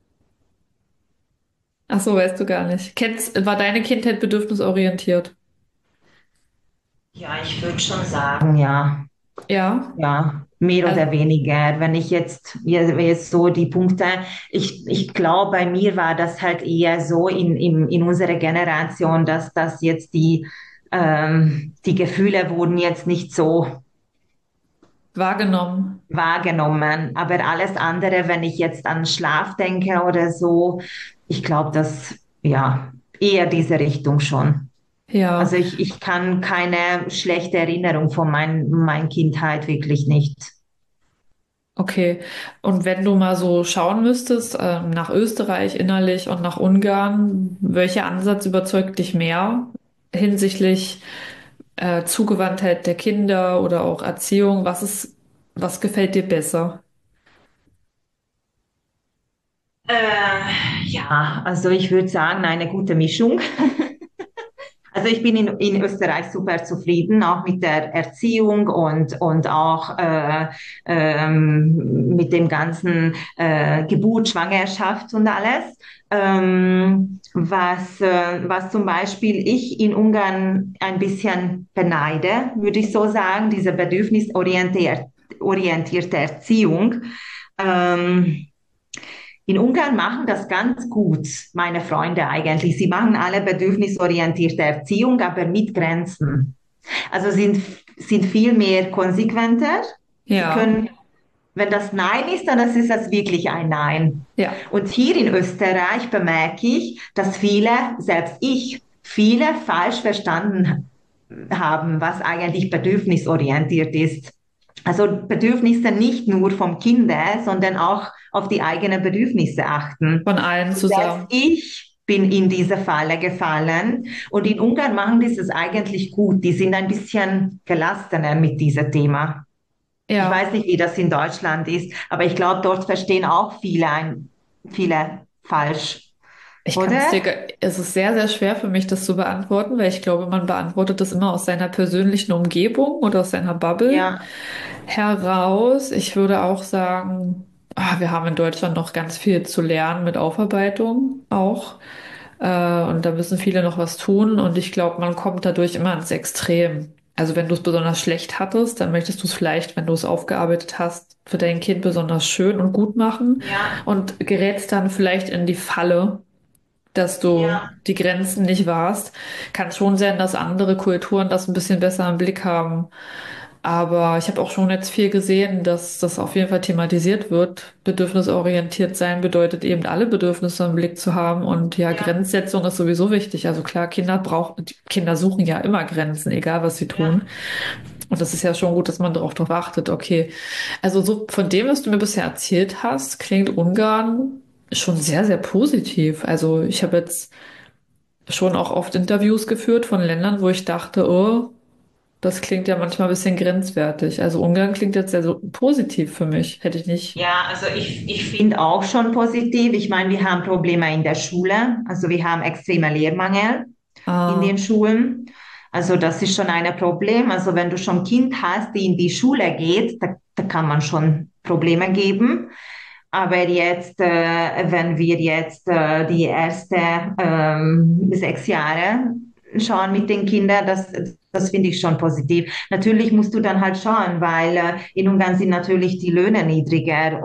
Ach so, weißt du gar nicht. War deine Kindheit bedürfnisorientiert? Ja, ich würde schon sagen, ja. Ja. Ja, mehr Also, oder weniger. Wenn ich jetzt so die Punkte, ich glaube, bei mir war das halt eher so in unserer Generation, dass das jetzt die Gefühle wurden jetzt nicht so wahrgenommen. wahrgenommen. Aber alles andere, wenn ich jetzt an Schlaf denke oder so, ich glaube, ja, eher diese Richtung schon. Ja. Also ich kann keine schlechte Erinnerung von mein Kindheit wirklich nicht. Okay. Und wenn du mal so schauen müsstest, nach Österreich innerlich und nach Ungarn, welcher Ansatz überzeugt dich mehr hinsichtlich Zugewandtheit der Kinder oder auch Erziehung? Was gefällt dir besser? Ja, also ich würde sagen, eine gute Mischung. Also Also ich bin in Österreich super zufrieden, auch mit der Erziehung und auch mit dem ganzen Geburt, Schwangerschaft und alles. Was zum Beispiel ich in Ungarn ein bisschen beneide, würde ich so sagen, diese bedürfnisorientierte Erziehung. Ähm, in Ungarn machen das ganz gut, meine Freunde eigentlich. Sie machen alle bedürfnisorientierte Erziehung, aber mit Grenzen. Also sind viel mehr konsequenter. Sie Ja, können, wenn das Nein ist, dann ist das wirklich ein Nein. ja, Und hier in Österreich bemerke ich, dass viele, selbst ich, viele falsch verstanden haben, was eigentlich bedürfnisorientiert ist. Also Bedürfnisse nicht nur vom Kinder, sondern auch auf die eigenen Bedürfnisse achten. von allen Und selbst zusammen. ich bin in diese Falle gefallen. Und in Ungarn machen die es eigentlich gut. Die sind ein bisschen gelassener mit diesem Thema. Ich Ja. weiß nicht, wie das in Deutschland ist, aber ich glaube, dort verstehen auch viele falsch, Ich kann es oder? dir, es ist sehr, sehr schwer für mich, das zu beantworten, weil ich glaube, man beantwortet das immer aus seiner persönlichen Umgebung oder aus seiner Bubble Ja, heraus. Ich würde auch sagen, wir haben in Deutschland noch ganz viel zu lernen mit Aufarbeitung auch. Und da müssen viele noch was tun. Und ich glaube, man kommt dadurch immer ins Extrem. Also wenn du es besonders schlecht hattest, dann möchtest du es vielleicht, wenn du es aufgearbeitet hast, für dein Kind besonders schön und gut machen ja, und gerätst dann vielleicht in die Falle, dass du ja. die Grenzen nicht wahrst. Kann schon sein, dass andere Kulturen das ein bisschen besser im Blick haben. Aber ich habe auch schon jetzt viel gesehen, dass das auf jeden Fall thematisiert wird. Bedürfnisorientiert sein bedeutet eben alle Bedürfnisse im Blick zu haben. Und ja, Ja, Grenzsetzung ist sowieso wichtig. Also klar, die Kinder suchen ja immer Grenzen, egal was sie tun. ja. Und das ist ja schon gut, dass man darauf drauf achtet. Okay. Also so von dem, was du mir bisher erzählt hast, klingt Ungarn schon sehr, sehr positiv. Also ich habe jetzt schon auch oft Interviews geführt von Ländern, wo ich dachte, oh, das klingt ja manchmal ein bisschen grenzwertig. Also Ungarn klingt jetzt sehr so positiv für mich. Hätte ich nicht. Ja, also ich finde auch schon positiv. Ich meine, wir haben Probleme in der Schule. Also wir haben extremer Lehrmangel in Ah, den Schulen. Also das ist schon ein Problem. Also wenn du schon ein Kind hast, die in die Schule geht, da kann man schon Probleme geben. Aber jetzt, wenn wir jetzt die erste 6 Jahre schauen mit den Kindern, das finde ich schon positiv. Natürlich musst du dann halt schauen, weil in Ungarn sind natürlich die Löhne niedriger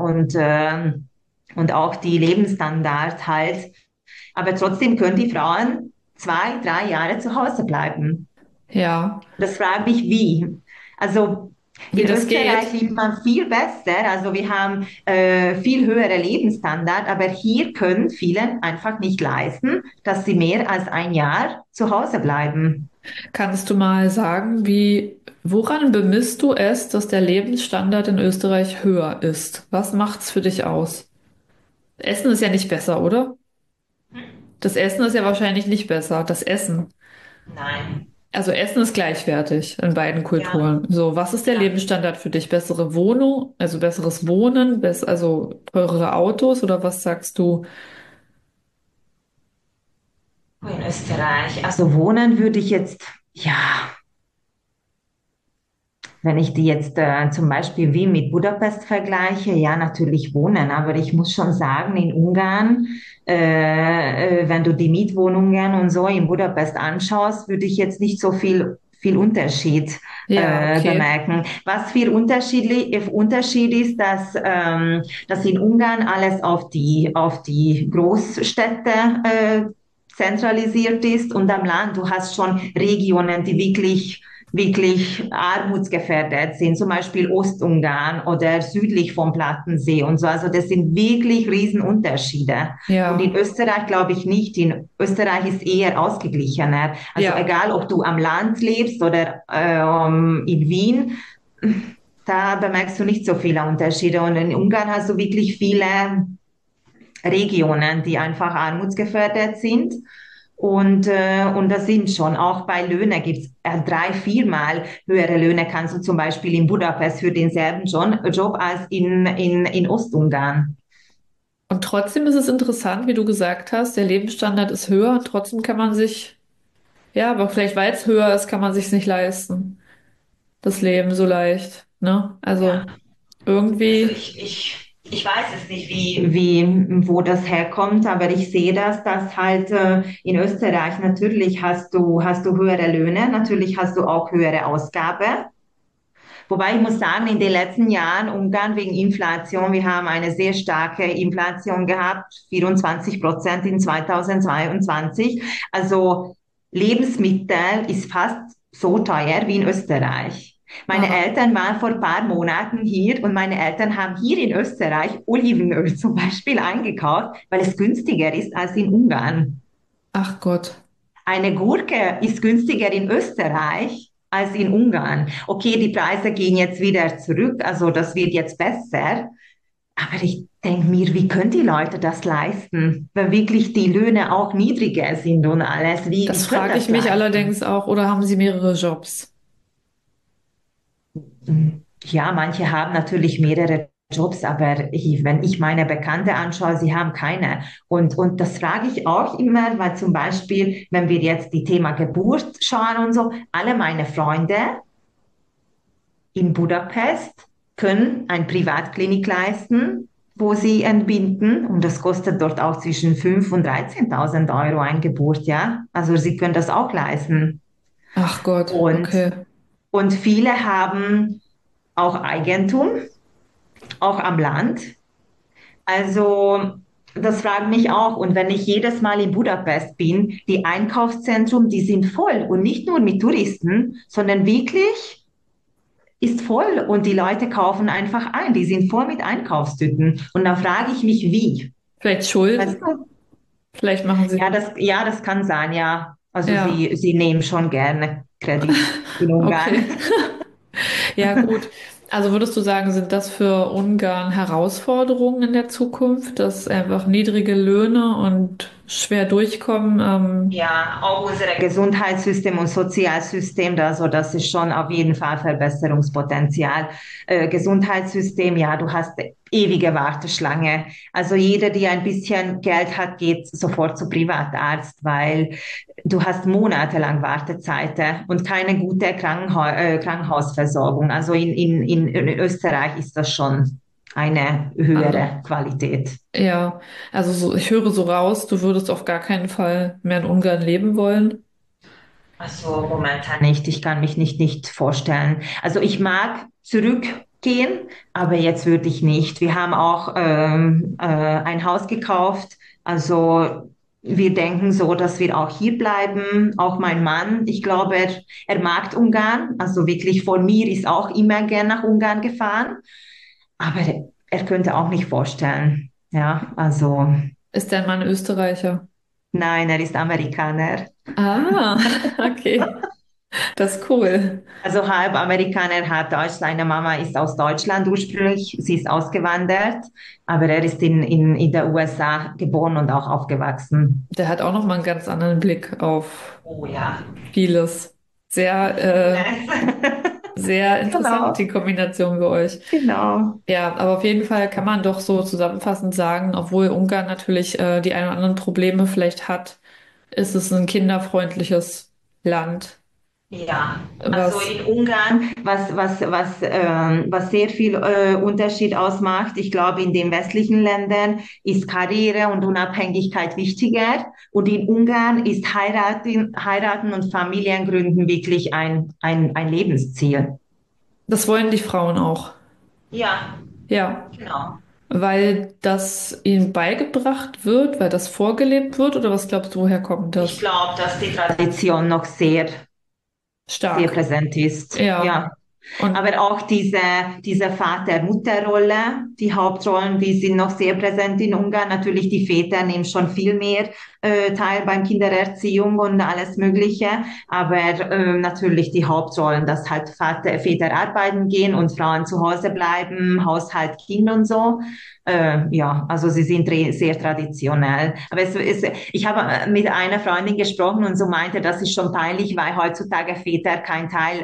und auch die Lebensstandards halt. Aber trotzdem können die Frauen 2, 3 Jahre zu Hause bleiben. ja. Das frage mich wie. Also Wie in das Österreich geht? lebt man viel besser, also wir haben viel höhere Lebensstandard, aber hier können viele einfach nicht leisten, dass sie mehr als ein Jahr zu Hause bleiben. Kannst du mal sagen, woran bemisst du es, dass der Lebensstandard in Österreich höher ist? Was macht's für dich aus? Essen ist ja nicht besser, oder? Das Essen ist ja wahrscheinlich nicht besser. Das Essen. Nein. Also Essen ist gleichwertig in beiden Ja, Kulturen. So, was ist der ja. Lebensstandard für dich? Bessere Wohnung, also besseres Wohnen, also teurere Autos oder was sagst du? In Österreich. Also wohnen würde ich jetzt, ja, wenn ich die jetzt zum Beispiel Wien mit Budapest vergleiche, ja, natürlich wohnen, aber ich muss schon sagen, in Ungarn, wenn du die Mietwohnungen und so in Budapest anschaust, würde ich jetzt nicht so viel Unterschied Ja, okay. bemerken. Was viel Unterschied ist, dass in Ungarn alles auf die Großstädte zentralisiert ist und am Land, du hast schon Regionen, die wirklich armutsgefährdet sind, zum Beispiel Ostungarn oder südlich vom Plattensee und so. Also das sind wirklich Riesenunterschiede. Und in Ja, Österreich glaube ich nicht. In Österreich ist eher ausgeglichener. Also ja. egal, ob du am Land lebst oder in Wien, da bemerkst du nicht so viele Unterschiede. Und in Ungarn hast du wirklich viele Regionen, die einfach armutsgefährdet sind. Und das sind schon, auch bei Löhnen gibt es 3, 4 Mal höhere Löhne, kannst du zum Beispiel in Budapest für denselben Job als in Ostungarn. Und trotzdem ist es interessant, wie du gesagt hast, der Lebensstandard ist höher und trotzdem kann man sich Ja, aber vielleicht, weil es höher ist, kann man sich's nicht leisten. Das Leben so leicht, ne? Also Ja. Also irgendwie, ich weiß es nicht, wo das herkommt, aber ich sehe das, dass halt in Österreich natürlich hast du höhere Löhne, natürlich hast du auch höhere Ausgaben. Wobei ich muss sagen, in den letzten Jahren Ungarn wegen Inflation, wir haben eine sehr starke Inflation gehabt, 24% in 2022. Also Lebensmittel ist fast so teuer wie in Österreich. Meine ah, Eltern waren vor ein paar Monaten hier und meine Eltern haben hier in Österreich Olivenöl zum Beispiel eingekauft, weil es günstiger ist als in Ungarn. ach Gott. Eine Gurke ist günstiger in Österreich als in Ungarn. Okay, die Preise gehen jetzt wieder zurück, also das wird jetzt besser. Aber ich denke mir, wie können die Leute das leisten, wenn wirklich die Löhne auch niedriger sind und alles? Wie Das können frage ich das mich leisten? allerdings auch, oder haben Sie mehrere Jobs? Ja, manche haben natürlich mehrere Jobs, aber wenn ich meine Bekannte anschaue, sie haben keine. Und das frage ich auch immer, weil zum Beispiel, wenn wir jetzt die Thema Geburt schauen und so, alle meine Freunde in Budapest können eine Privatklinik leisten, wo sie entbinden. Und das kostet dort auch zwischen 5.000 und 13.000 Euro eine Geburt, ja. Also sie können das auch leisten. Ach Gott, Und, okay. und viele haben auch Eigentum, auch am Land. Also das fragt mich auch. Und wenn ich jedes Mal in Budapest bin, die Einkaufszentren, die sind voll und nicht nur mit Touristen, sondern wirklich ist voll und die Leute kaufen einfach ein. Die sind voll mit Einkaufstüten. Und dann frage ich mich, wie? Vielleicht Schuld? Weißt du? Vielleicht machen Sie. Ja, das kann sein, ja. Also Ja, sie nehmen schon gerne Kredit in Ungarn. okay. Ja, gut. Also würdest du sagen, sind das für Ungarn Herausforderungen in der Zukunft, dass einfach niedrige Löhne und schwer durchkommen? Ja, auch unser Gesundheitssystem und Sozialsystem, also das ist schon auf jeden Fall Verbesserungspotenzial. Gesundheitssystem, ja, du hast ewige Warteschlange. Also jeder, der ein bisschen Geld hat, geht sofort zu Privatarzt, weil du hast monatelang Wartezeiten und keine gute Krankenhausversorgung. Also in Österreich ist das schon eine Also, höhere Qualität. ja, also so, ich höre so raus, du würdest auf gar keinen Fall mehr in Ungarn leben wollen. Also momentan nicht. Ich kann mich nicht vorstellen. Also ich mag zurückgehen, aber jetzt würde ich nicht. Wir haben auch ein Haus gekauft. Also wir denken so, dass wir auch hier bleiben. Auch mein Mann, ich glaube, er mag Ungarn. Also wirklich von mir ist auch immer gern nach Ungarn gefahren. Aber er könnte auch nicht vorstellen. Ja, also Ist dein Mann Österreicher? nein, er ist Amerikaner. Ah, okay. Das ist cool. Also halb Amerikaner, halb Deutsch. Seine Mama ist aus Deutschland ursprünglich. Sie ist ausgewandert, aber er ist in der USA geboren und auch aufgewachsen. Der hat auch noch mal einen ganz anderen Blick auf Oh ja. vieles. Sehr, sehr interessant, die Genau, Kombination für euch. genau. Ja, aber auf jeden Fall kann man doch so zusammenfassend sagen, obwohl Ungarn natürlich die ein oder anderen Probleme vielleicht hat, ist es ein kinderfreundliches Land, Ja, also was, in Ungarn, was sehr viel Unterschied ausmacht, ich glaube, in den westlichen Ländern ist Karriere und Unabhängigkeit wichtiger und in Ungarn ist Heiraten und Familiengründen wirklich ein Lebensziel. das wollen die Frauen auch. Ja, Ja, genau. weil das ihnen beigebracht wird, weil das vorgelebt wird, oder was glaubst du, woher kommt Ich das? glaube, dass die Tradition noch sehr Stark. präsent ist. Ja. Ja. Und Aber auch diese Vater-Mutter-Rolle, die Hauptrollen, die sind noch sehr präsent in Ungarn. Natürlich, die Väter nehmen schon viel mehr teil beim Kindererziehung und alles Mögliche. Aber natürlich die Hauptrollen, dass halt Väter arbeiten gehen und Frauen zu Hause bleiben, Haushalt, Kind und so. Ja, also sie sind sehr traditionell. Aber ich habe mit einer Freundin gesprochen und so meinte, das ist schon peinlich, weil heutzutage Väter kein Teil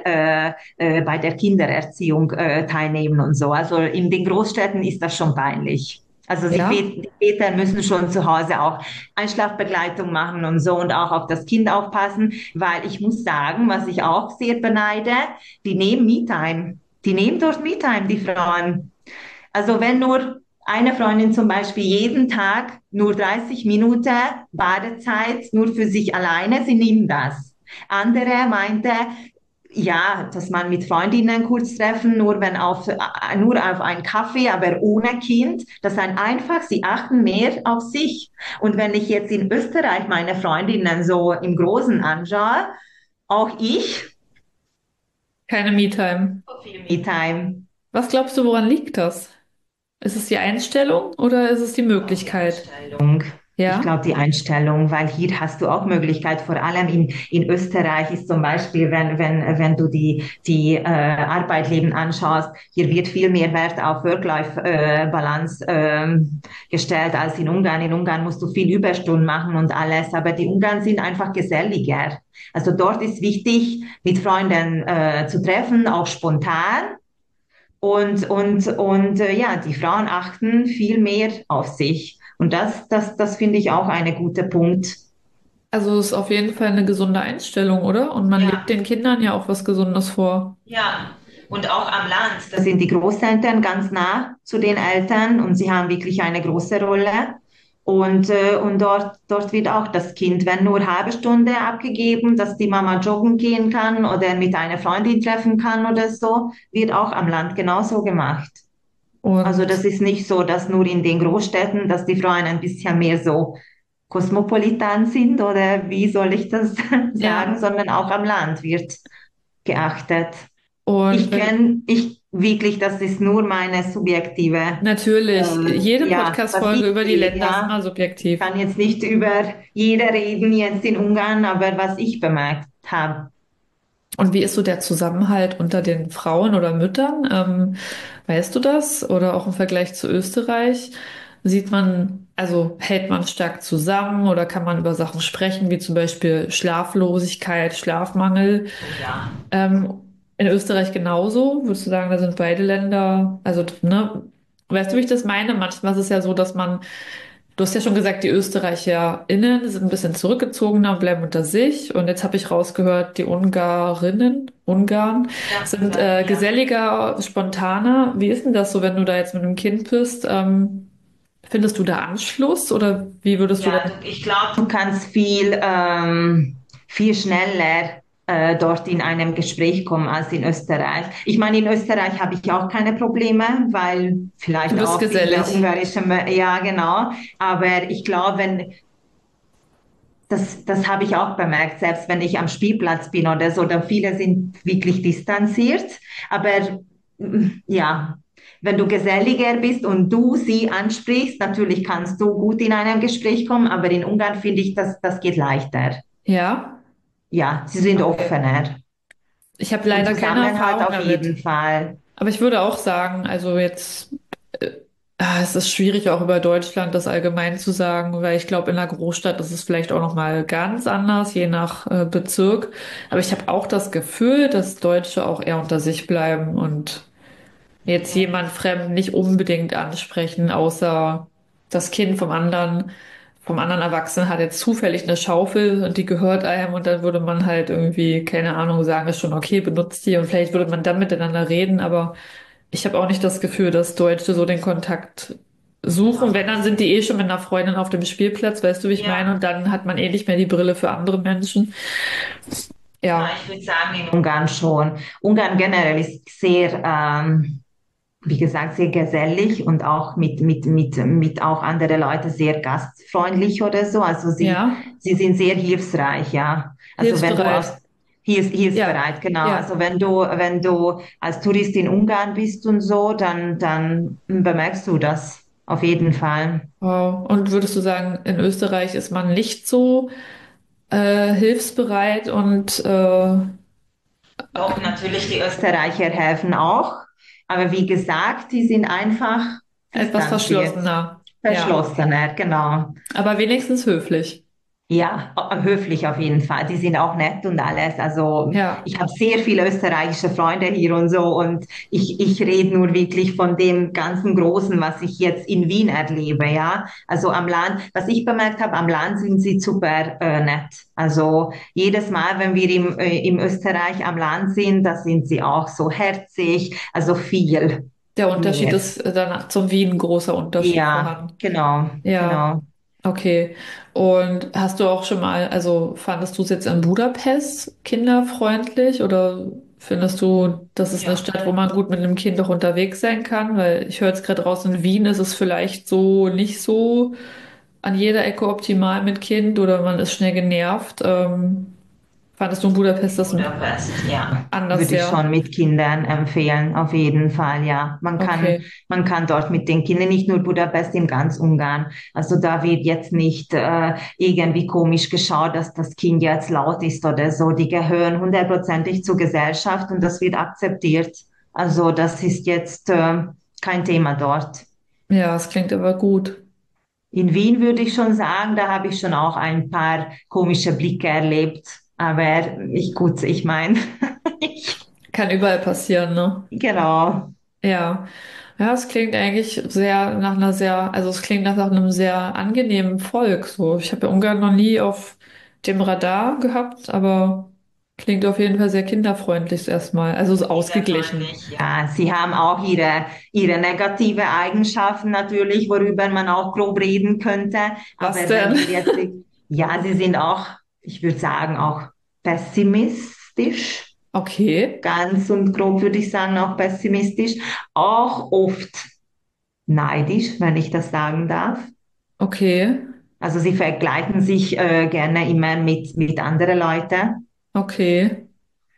bei der Kindererziehung teilnehmen und so. Also in den Großstädten ist das schon peinlich. Also Ja, Die Väter müssen schon zu Hause auch Einschlafbegleitung machen und so und auch auf das Kind aufpassen, weil ich muss sagen, was ich auch sehr beneide, die nehmen Me-Time. Die nehmen dort Me-Time, die Frauen. Also wenn nur eine Freundin zum Beispiel jeden Tag nur 30 Minuten Badezeit nur für sich alleine, sie nimmt das. Andere meinte, ja, dass man mit Freundinnen kurz treffen, nur auf einen Kaffee, aber ohne Kind. Das sind einfach, sie achten mehr auf sich. Und wenn ich jetzt in Österreich meine Freundinnen so im Großen anschaue, auch ich, keine Me-Time. so viel Me-Time. Was glaubst du, woran liegt das? Ist es die Einstellung oder ist es die Die Möglichkeit? Einstellung. Ich Ja? glaube, die Einstellung, weil hier hast du auch Möglichkeit, vor allem in Österreich ist zum Beispiel, wenn du die Arbeitleben anschaust, hier wird viel mehr Wert auf Work-Life-Balance gestellt als in Ungarn. In Ungarn musst du viel Überstunden machen und alles, aber die Ungarn sind einfach geselliger. Also dort ist wichtig, mit Freunden zu treffen, auch spontan. Ja, die Frauen achten viel mehr auf sich. Und das finde ich auch ein guter Punkt. Also es ist auf jeden Fall eine gesunde Einstellung, oder? Und man lebt Ja, den Kindern ja auch was Gesundes vor. ja. Und auch am Land. Da sind die Großeltern ganz nah zu den Eltern und sie haben wirklich eine große Rolle. Und dort wird auch das Kind, wenn nur eine halbe Stunde abgegeben, dass die Mama joggen gehen kann oder mit einer Freundin treffen kann oder so, wird auch am Land genauso gemacht. Also Und, das ist nicht so, dass nur in den Großstädten, dass die Frauen ein bisschen mehr so kosmopolitan sind oder wie soll ich das sagen, ja, sondern auch am Land wird geachtet. und Ich wirklich, das ist nur meine subjektive, natürlich, jede ja, was ich Podcast-Folge über die sehe, Länder ist ja. immer subjektiv. Kann jetzt nicht über jede reden jetzt in Ungarn, aber was ich bemerkt habe. Und wie ist so der Zusammenhalt unter den Frauen oder Müttern? Weißt du das? Oder auch im Vergleich zu Österreich? Sieht man, also hält man stark zusammen oder kann man über Sachen sprechen, wie zum Beispiel Schlaflosigkeit, Schlafmangel? Oh ja. Ähm, in Österreich genauso? Würdest du sagen, da sind beide Länder, also, ne? Weißt du, wie ich das meine? Manchmal ist es ja so, dass man, du hast ja schon gesagt, die ÖsterreicherInnen sind ein bisschen zurückgezogener und bleiben unter sich. Und jetzt habe ich rausgehört, die Ungarn, Ja, sind ja. geselliger, spontaner. Wie ist denn das so, wenn du da jetzt mit einem Kind bist? Findest du da Anschluss oder wie würdest du Ja, das? ich glaube, du kannst viel schneller dort in einem Gespräch kommen als in Österreich. Ich meine, in Österreich habe ich auch keine Probleme, weil Du vielleicht bist auch wegen der gesellig. ungarischen, ja, genau. Aber ich glaube, das habe ich auch bemerkt, selbst wenn ich am Spielplatz bin oder so, da viele sind wirklich distanziert. Aber ja, wenn du geselliger bist und du sie ansprichst, natürlich kannst du gut in einem Gespräch kommen, aber in Ungarn finde ich, das geht leichter. Ja? Ja, sie sind Okay. offener. Ich habe Und leider keine Zusammenhalt Erfahrung auf damit. jeden Fall. Aber ich würde auch sagen, also jetzt, äh, es ist schwierig auch über Deutschland das allgemein zu sagen, weil ich glaube, in einer Großstadt ist es vielleicht auch noch mal ganz anders, je nach Bezirk. Aber ich habe auch das Gefühl, dass Deutsche auch eher unter sich bleiben und jetzt jemand Fremden nicht unbedingt ansprechen, außer das Kind vom anderen Erwachsenen hat jetzt zufällig eine Schaufel und die gehört einem und dann würde man halt irgendwie, keine Ahnung, sagen, ist schon okay, benutzt die und vielleicht würde man dann miteinander reden, aber ich habe auch nicht das Gefühl, dass Deutsche so den Kontakt suchen. Wenn, dann sind die eh schon mit einer Freundin auf dem Spielplatz, weißt du, wie ich meine? Ja. Und dann hat man eh nicht mehr die Brille für andere Menschen. Ja, Ja, ich würde sagen, in Ungarn schon. Ungarn generell ist sehr, wie gesagt, sehr gesellig und auch mit auch andere Leute sehr gastfreundlich oder so. Also ja, sie sind sehr hilfsreich, ja. Also wenn du hilfsbereit. aus, Ja, hilfsbereit, genau. Also ja. wenn du als Tourist in Ungarn bist und so, dann bemerkst du das auf jeden Fall. Wow. Und würdest du sagen, in Österreich ist man nicht so hilfsbereit und Doch, natürlich, die Österreicher helfen auch. Aber wie gesagt, die sind einfach etwas distanziert, verschlossener? Ja, verschlossener, genau. aber wenigstens höflich. Ja, höflich auf jeden Fall. Die sind auch nett und alles. Also Ja, ich habe sehr viele österreichische Freunde hier und so und ich rede nur wirklich von dem ganzen Großen, was ich jetzt in Wien erlebe, ja. Also am Land, was ich bemerkt habe, am Land sind sie super nett. Also jedes Mal, wenn wir im Österreich am Land sind, da sind sie auch so herzig, also viel der Unterschied mehr. ist dann zum Wien ein großer Unterschied Ja, vorhanden. genau, Ja, genau. okay. Und hast du auch schon mal, also fandest du es jetzt in Budapest kinderfreundlich oder findest du, das ist eine Ja. Stadt, wo man gut mit einem Kind auch unterwegs sein kann? Weil ich höre jetzt gerade raus, in Wien ist es vielleicht so nicht so an jeder Ecke optimal mit Kind oder man ist schnell genervt. Fandest du in Budapest das Budapest, ja. anders, Würde ich ja? schon mit Kindern empfehlen, auf jeden Fall, ja. Okay. Man kann dort mit den Kindern, nicht nur Budapest, in ganz Ungarn. Also da wird jetzt nicht irgendwie komisch geschaut, dass das Kind jetzt laut ist oder so. Die gehören hundertprozentig zur Gesellschaft und das wird akzeptiert. Also das ist jetzt kein Thema dort. Ja, es klingt aber gut. In Wien würde ich schon sagen, da habe ich schon auch ein paar komische Blicke erlebt. Aber gut, ich meine, Kann überall passieren, ne? genau. Ja. Ja, es klingt eigentlich sehr nach einer sehr, also es klingt nach einem sehr angenehmen Volk. So, ich habe ja Ungarn noch nie auf dem Radar gehabt, aber klingt auf jeden Fall sehr kinderfreundlich erstmal. Also so ausgeglichen. Kinderfreundlich. Ja, sie haben auch ihre negative Eigenschaften natürlich, worüber man auch grob reden könnte. Was Aber wenn denn? wir jetzt, ja, sie sind auch, ich würde sagen, auch pessimistisch. Okay, Ganz und grob würde ich sagen, auch pessimistisch. Auch oft neidisch, wenn ich das sagen darf. okay, Also sie vergleichen sich gerne immer mit anderen Leuten. okay.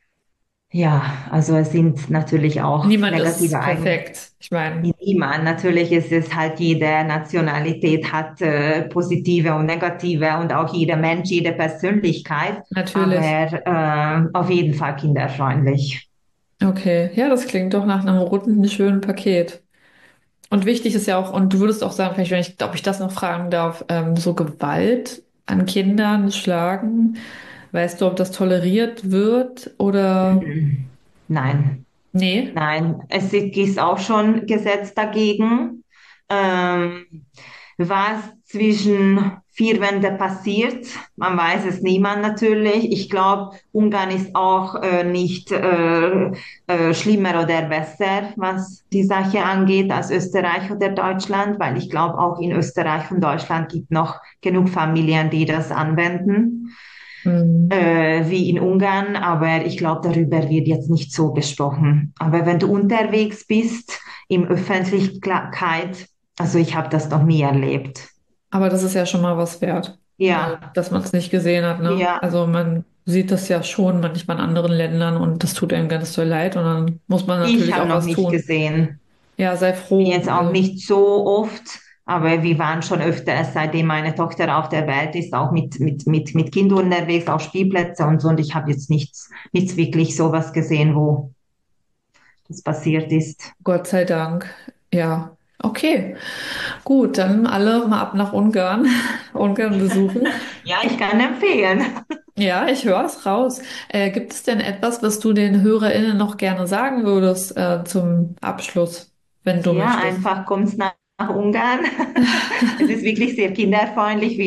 Ja, also es sind natürlich auch Niemand negative ist Eigenschaften. perfekt. Ich meine, Niemand. Natürlich ist es halt, jede Nationalität hat positive und negative und auch jeder Mensch, jede Persönlichkeit, aber natürlich. auf jeden Fall kinderfreundlich. Okay, ja, das klingt doch nach einem runden, schönen Paket. Und wichtig ist ja auch, und du würdest auch sagen, vielleicht, wenn ich, ob ich das noch fragen darf, so Gewalt an Kindern, Schlagen, weißt du, ob das toleriert wird oder Mhm. Nein. nee? Nein, es ist auch schon Gesetz dagegen. Ähm, Was zwischen vier Wänden passiert, man weiß es niemand natürlich. Ich glaube, Ungarn ist auch nicht schlimmer oder besser, was die Sache angeht, als Österreich oder Deutschland, weil ich glaube, auch in Österreich und Deutschland gibt noch genug Familien, die das anwenden Hm. wie in Ungarn, aber ich glaube, darüber wird jetzt nicht so gesprochen. Aber wenn du unterwegs bist, in Öffentlichkeit, also ich habe das noch nie erlebt. Aber das ist ja schon mal was wert, Ja, dass man es nicht gesehen hat, ne? ja, Also man sieht das ja schon manchmal in anderen Ländern und das tut einem ganz doll leid und dann muss man ich natürlich habe auch noch was nicht tun. gesehen. Ja, sei froh. Jetzt auch Also nicht so oft, aber wir waren schon öfter, seitdem meine Tochter auf der Welt ist, auch mit Kindern unterwegs, auf Spielplätze und so. Und ich habe jetzt nichts wirklich sowas gesehen, wo das passiert ist. Gott sei Dank. Ja, okay. Gut, dann alle mal ab nach Ungarn, Ungarn besuchen. Ja, ich kann empfehlen. Ja, ich höre es raus. Gibt es denn etwas, was du den HörerInnen noch gerne sagen würdest, zum Abschluss, wenn du Ja, möchtest? einfach kommt's nach Ungarn. Es ist wirklich sehr kinderfreundlich.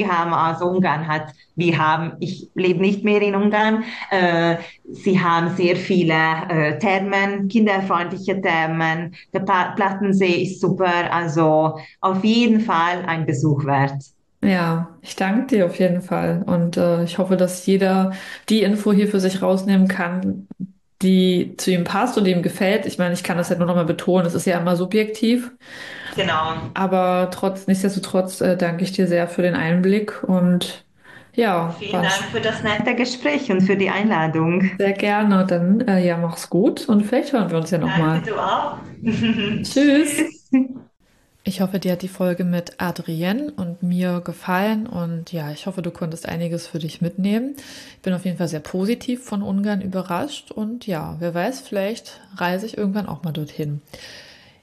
Ich lebe nicht mehr in Ungarn. Sie haben sehr viele Thermen, kinderfreundliche Thermen. Der Plattensee ist super. Also auf jeden Fall ein Besuch wert. Ja, ich danke dir auf jeden Fall. Und ich hoffe, dass jeder die Info hier für sich rausnehmen kann, die zu ihm passt und ihm gefällt. Ich meine, ich kann das ja nur noch mal betonen, es ist ja immer subjektiv. Genau. Aber nichtsdestotrotz danke ich dir sehr für den Einblick und ja, Vielen war Dank für das nette Gespräch und für die Einladung. sehr gerne. Dann ja, mach's gut und vielleicht hören wir uns ja Danke, nochmal. du auch. Tschüss. Tschüss. Ich hoffe, dir hat die Folge mit Adrienne und mir gefallen und ja, ich hoffe, du konntest einiges für dich mitnehmen. Ich bin auf jeden Fall sehr positiv von Ungarn überrascht und ja, wer weiß, vielleicht reise ich irgendwann auch mal dorthin.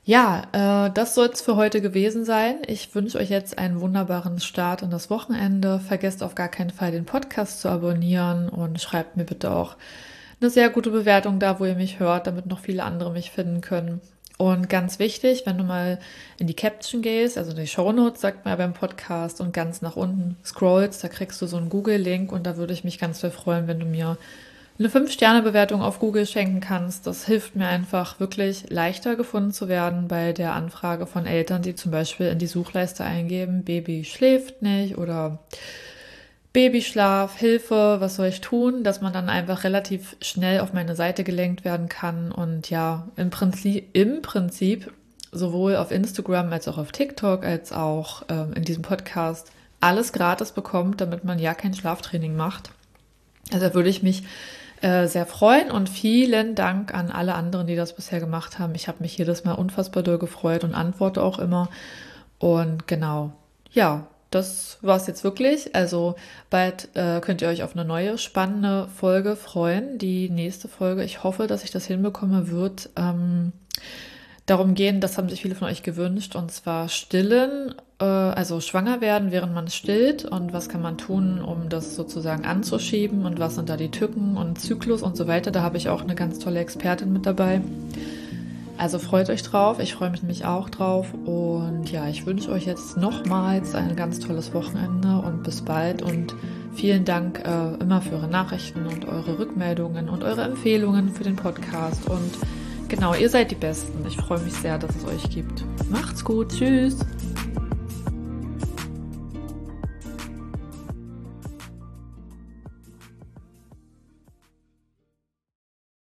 Ja, das soll es für heute gewesen sein. Ich wünsche euch jetzt einen wunderbaren Start in das Wochenende. Vergesst auf gar keinen Fall, den Podcast zu abonnieren und schreibt mir bitte auch eine sehr gute Bewertung da, wo ihr mich hört, damit noch viele andere mich finden können. Und ganz wichtig, wenn du mal in die Caption gehst, also die Shownotes, sagt man ja beim Podcast, und ganz nach unten scrollst, da kriegst du so einen Google-Link und da würde ich mich ganz doll freuen, wenn du mir eine 5-Sterne-Bewertung auf Google schenken kannst. Das hilft mir einfach wirklich leichter gefunden zu werden bei der Anfrage von Eltern, die zum Beispiel in die Suchleiste eingeben, Baby schläft nicht oder Babyschlaf, Hilfe, was soll ich tun, dass man dann einfach relativ schnell auf meine Seite gelenkt werden kann und ja, im Prinzip sowohl auf Instagram als auch auf TikTok als auch in diesem Podcast alles gratis bekommt, damit man ja kein Schlaftraining macht. Also da würde ich mich sehr freuen und vielen Dank an alle anderen, die das bisher gemacht haben. Ich habe mich jedes Mal unfassbar doll gefreut und antworte auch immer. Und genau, ja, das war's jetzt wirklich. Also bald könnt ihr euch auf eine neue spannende Folge freuen. Die nächste Folge, ich hoffe, dass ich das hinbekomme, wird darum gehen, das haben sich viele von euch gewünscht, und zwar stillen, also schwanger werden, während man stillt, und was kann man tun, um das sozusagen anzuschieben und was sind da die Tücken und Zyklus und so weiter. Da habe ich auch eine ganz tolle Expertin mit dabei. Also freut euch drauf, ich freue mich nämlich auch drauf und ja, ich wünsche euch jetzt nochmals ein ganz tolles Wochenende und bis bald und vielen Dank immer für eure Nachrichten und eure Rückmeldungen und eure Empfehlungen für den Podcast und genau, ihr seid die Besten. Ich freue mich sehr, dass es euch gibt. Macht's gut. Tschüss.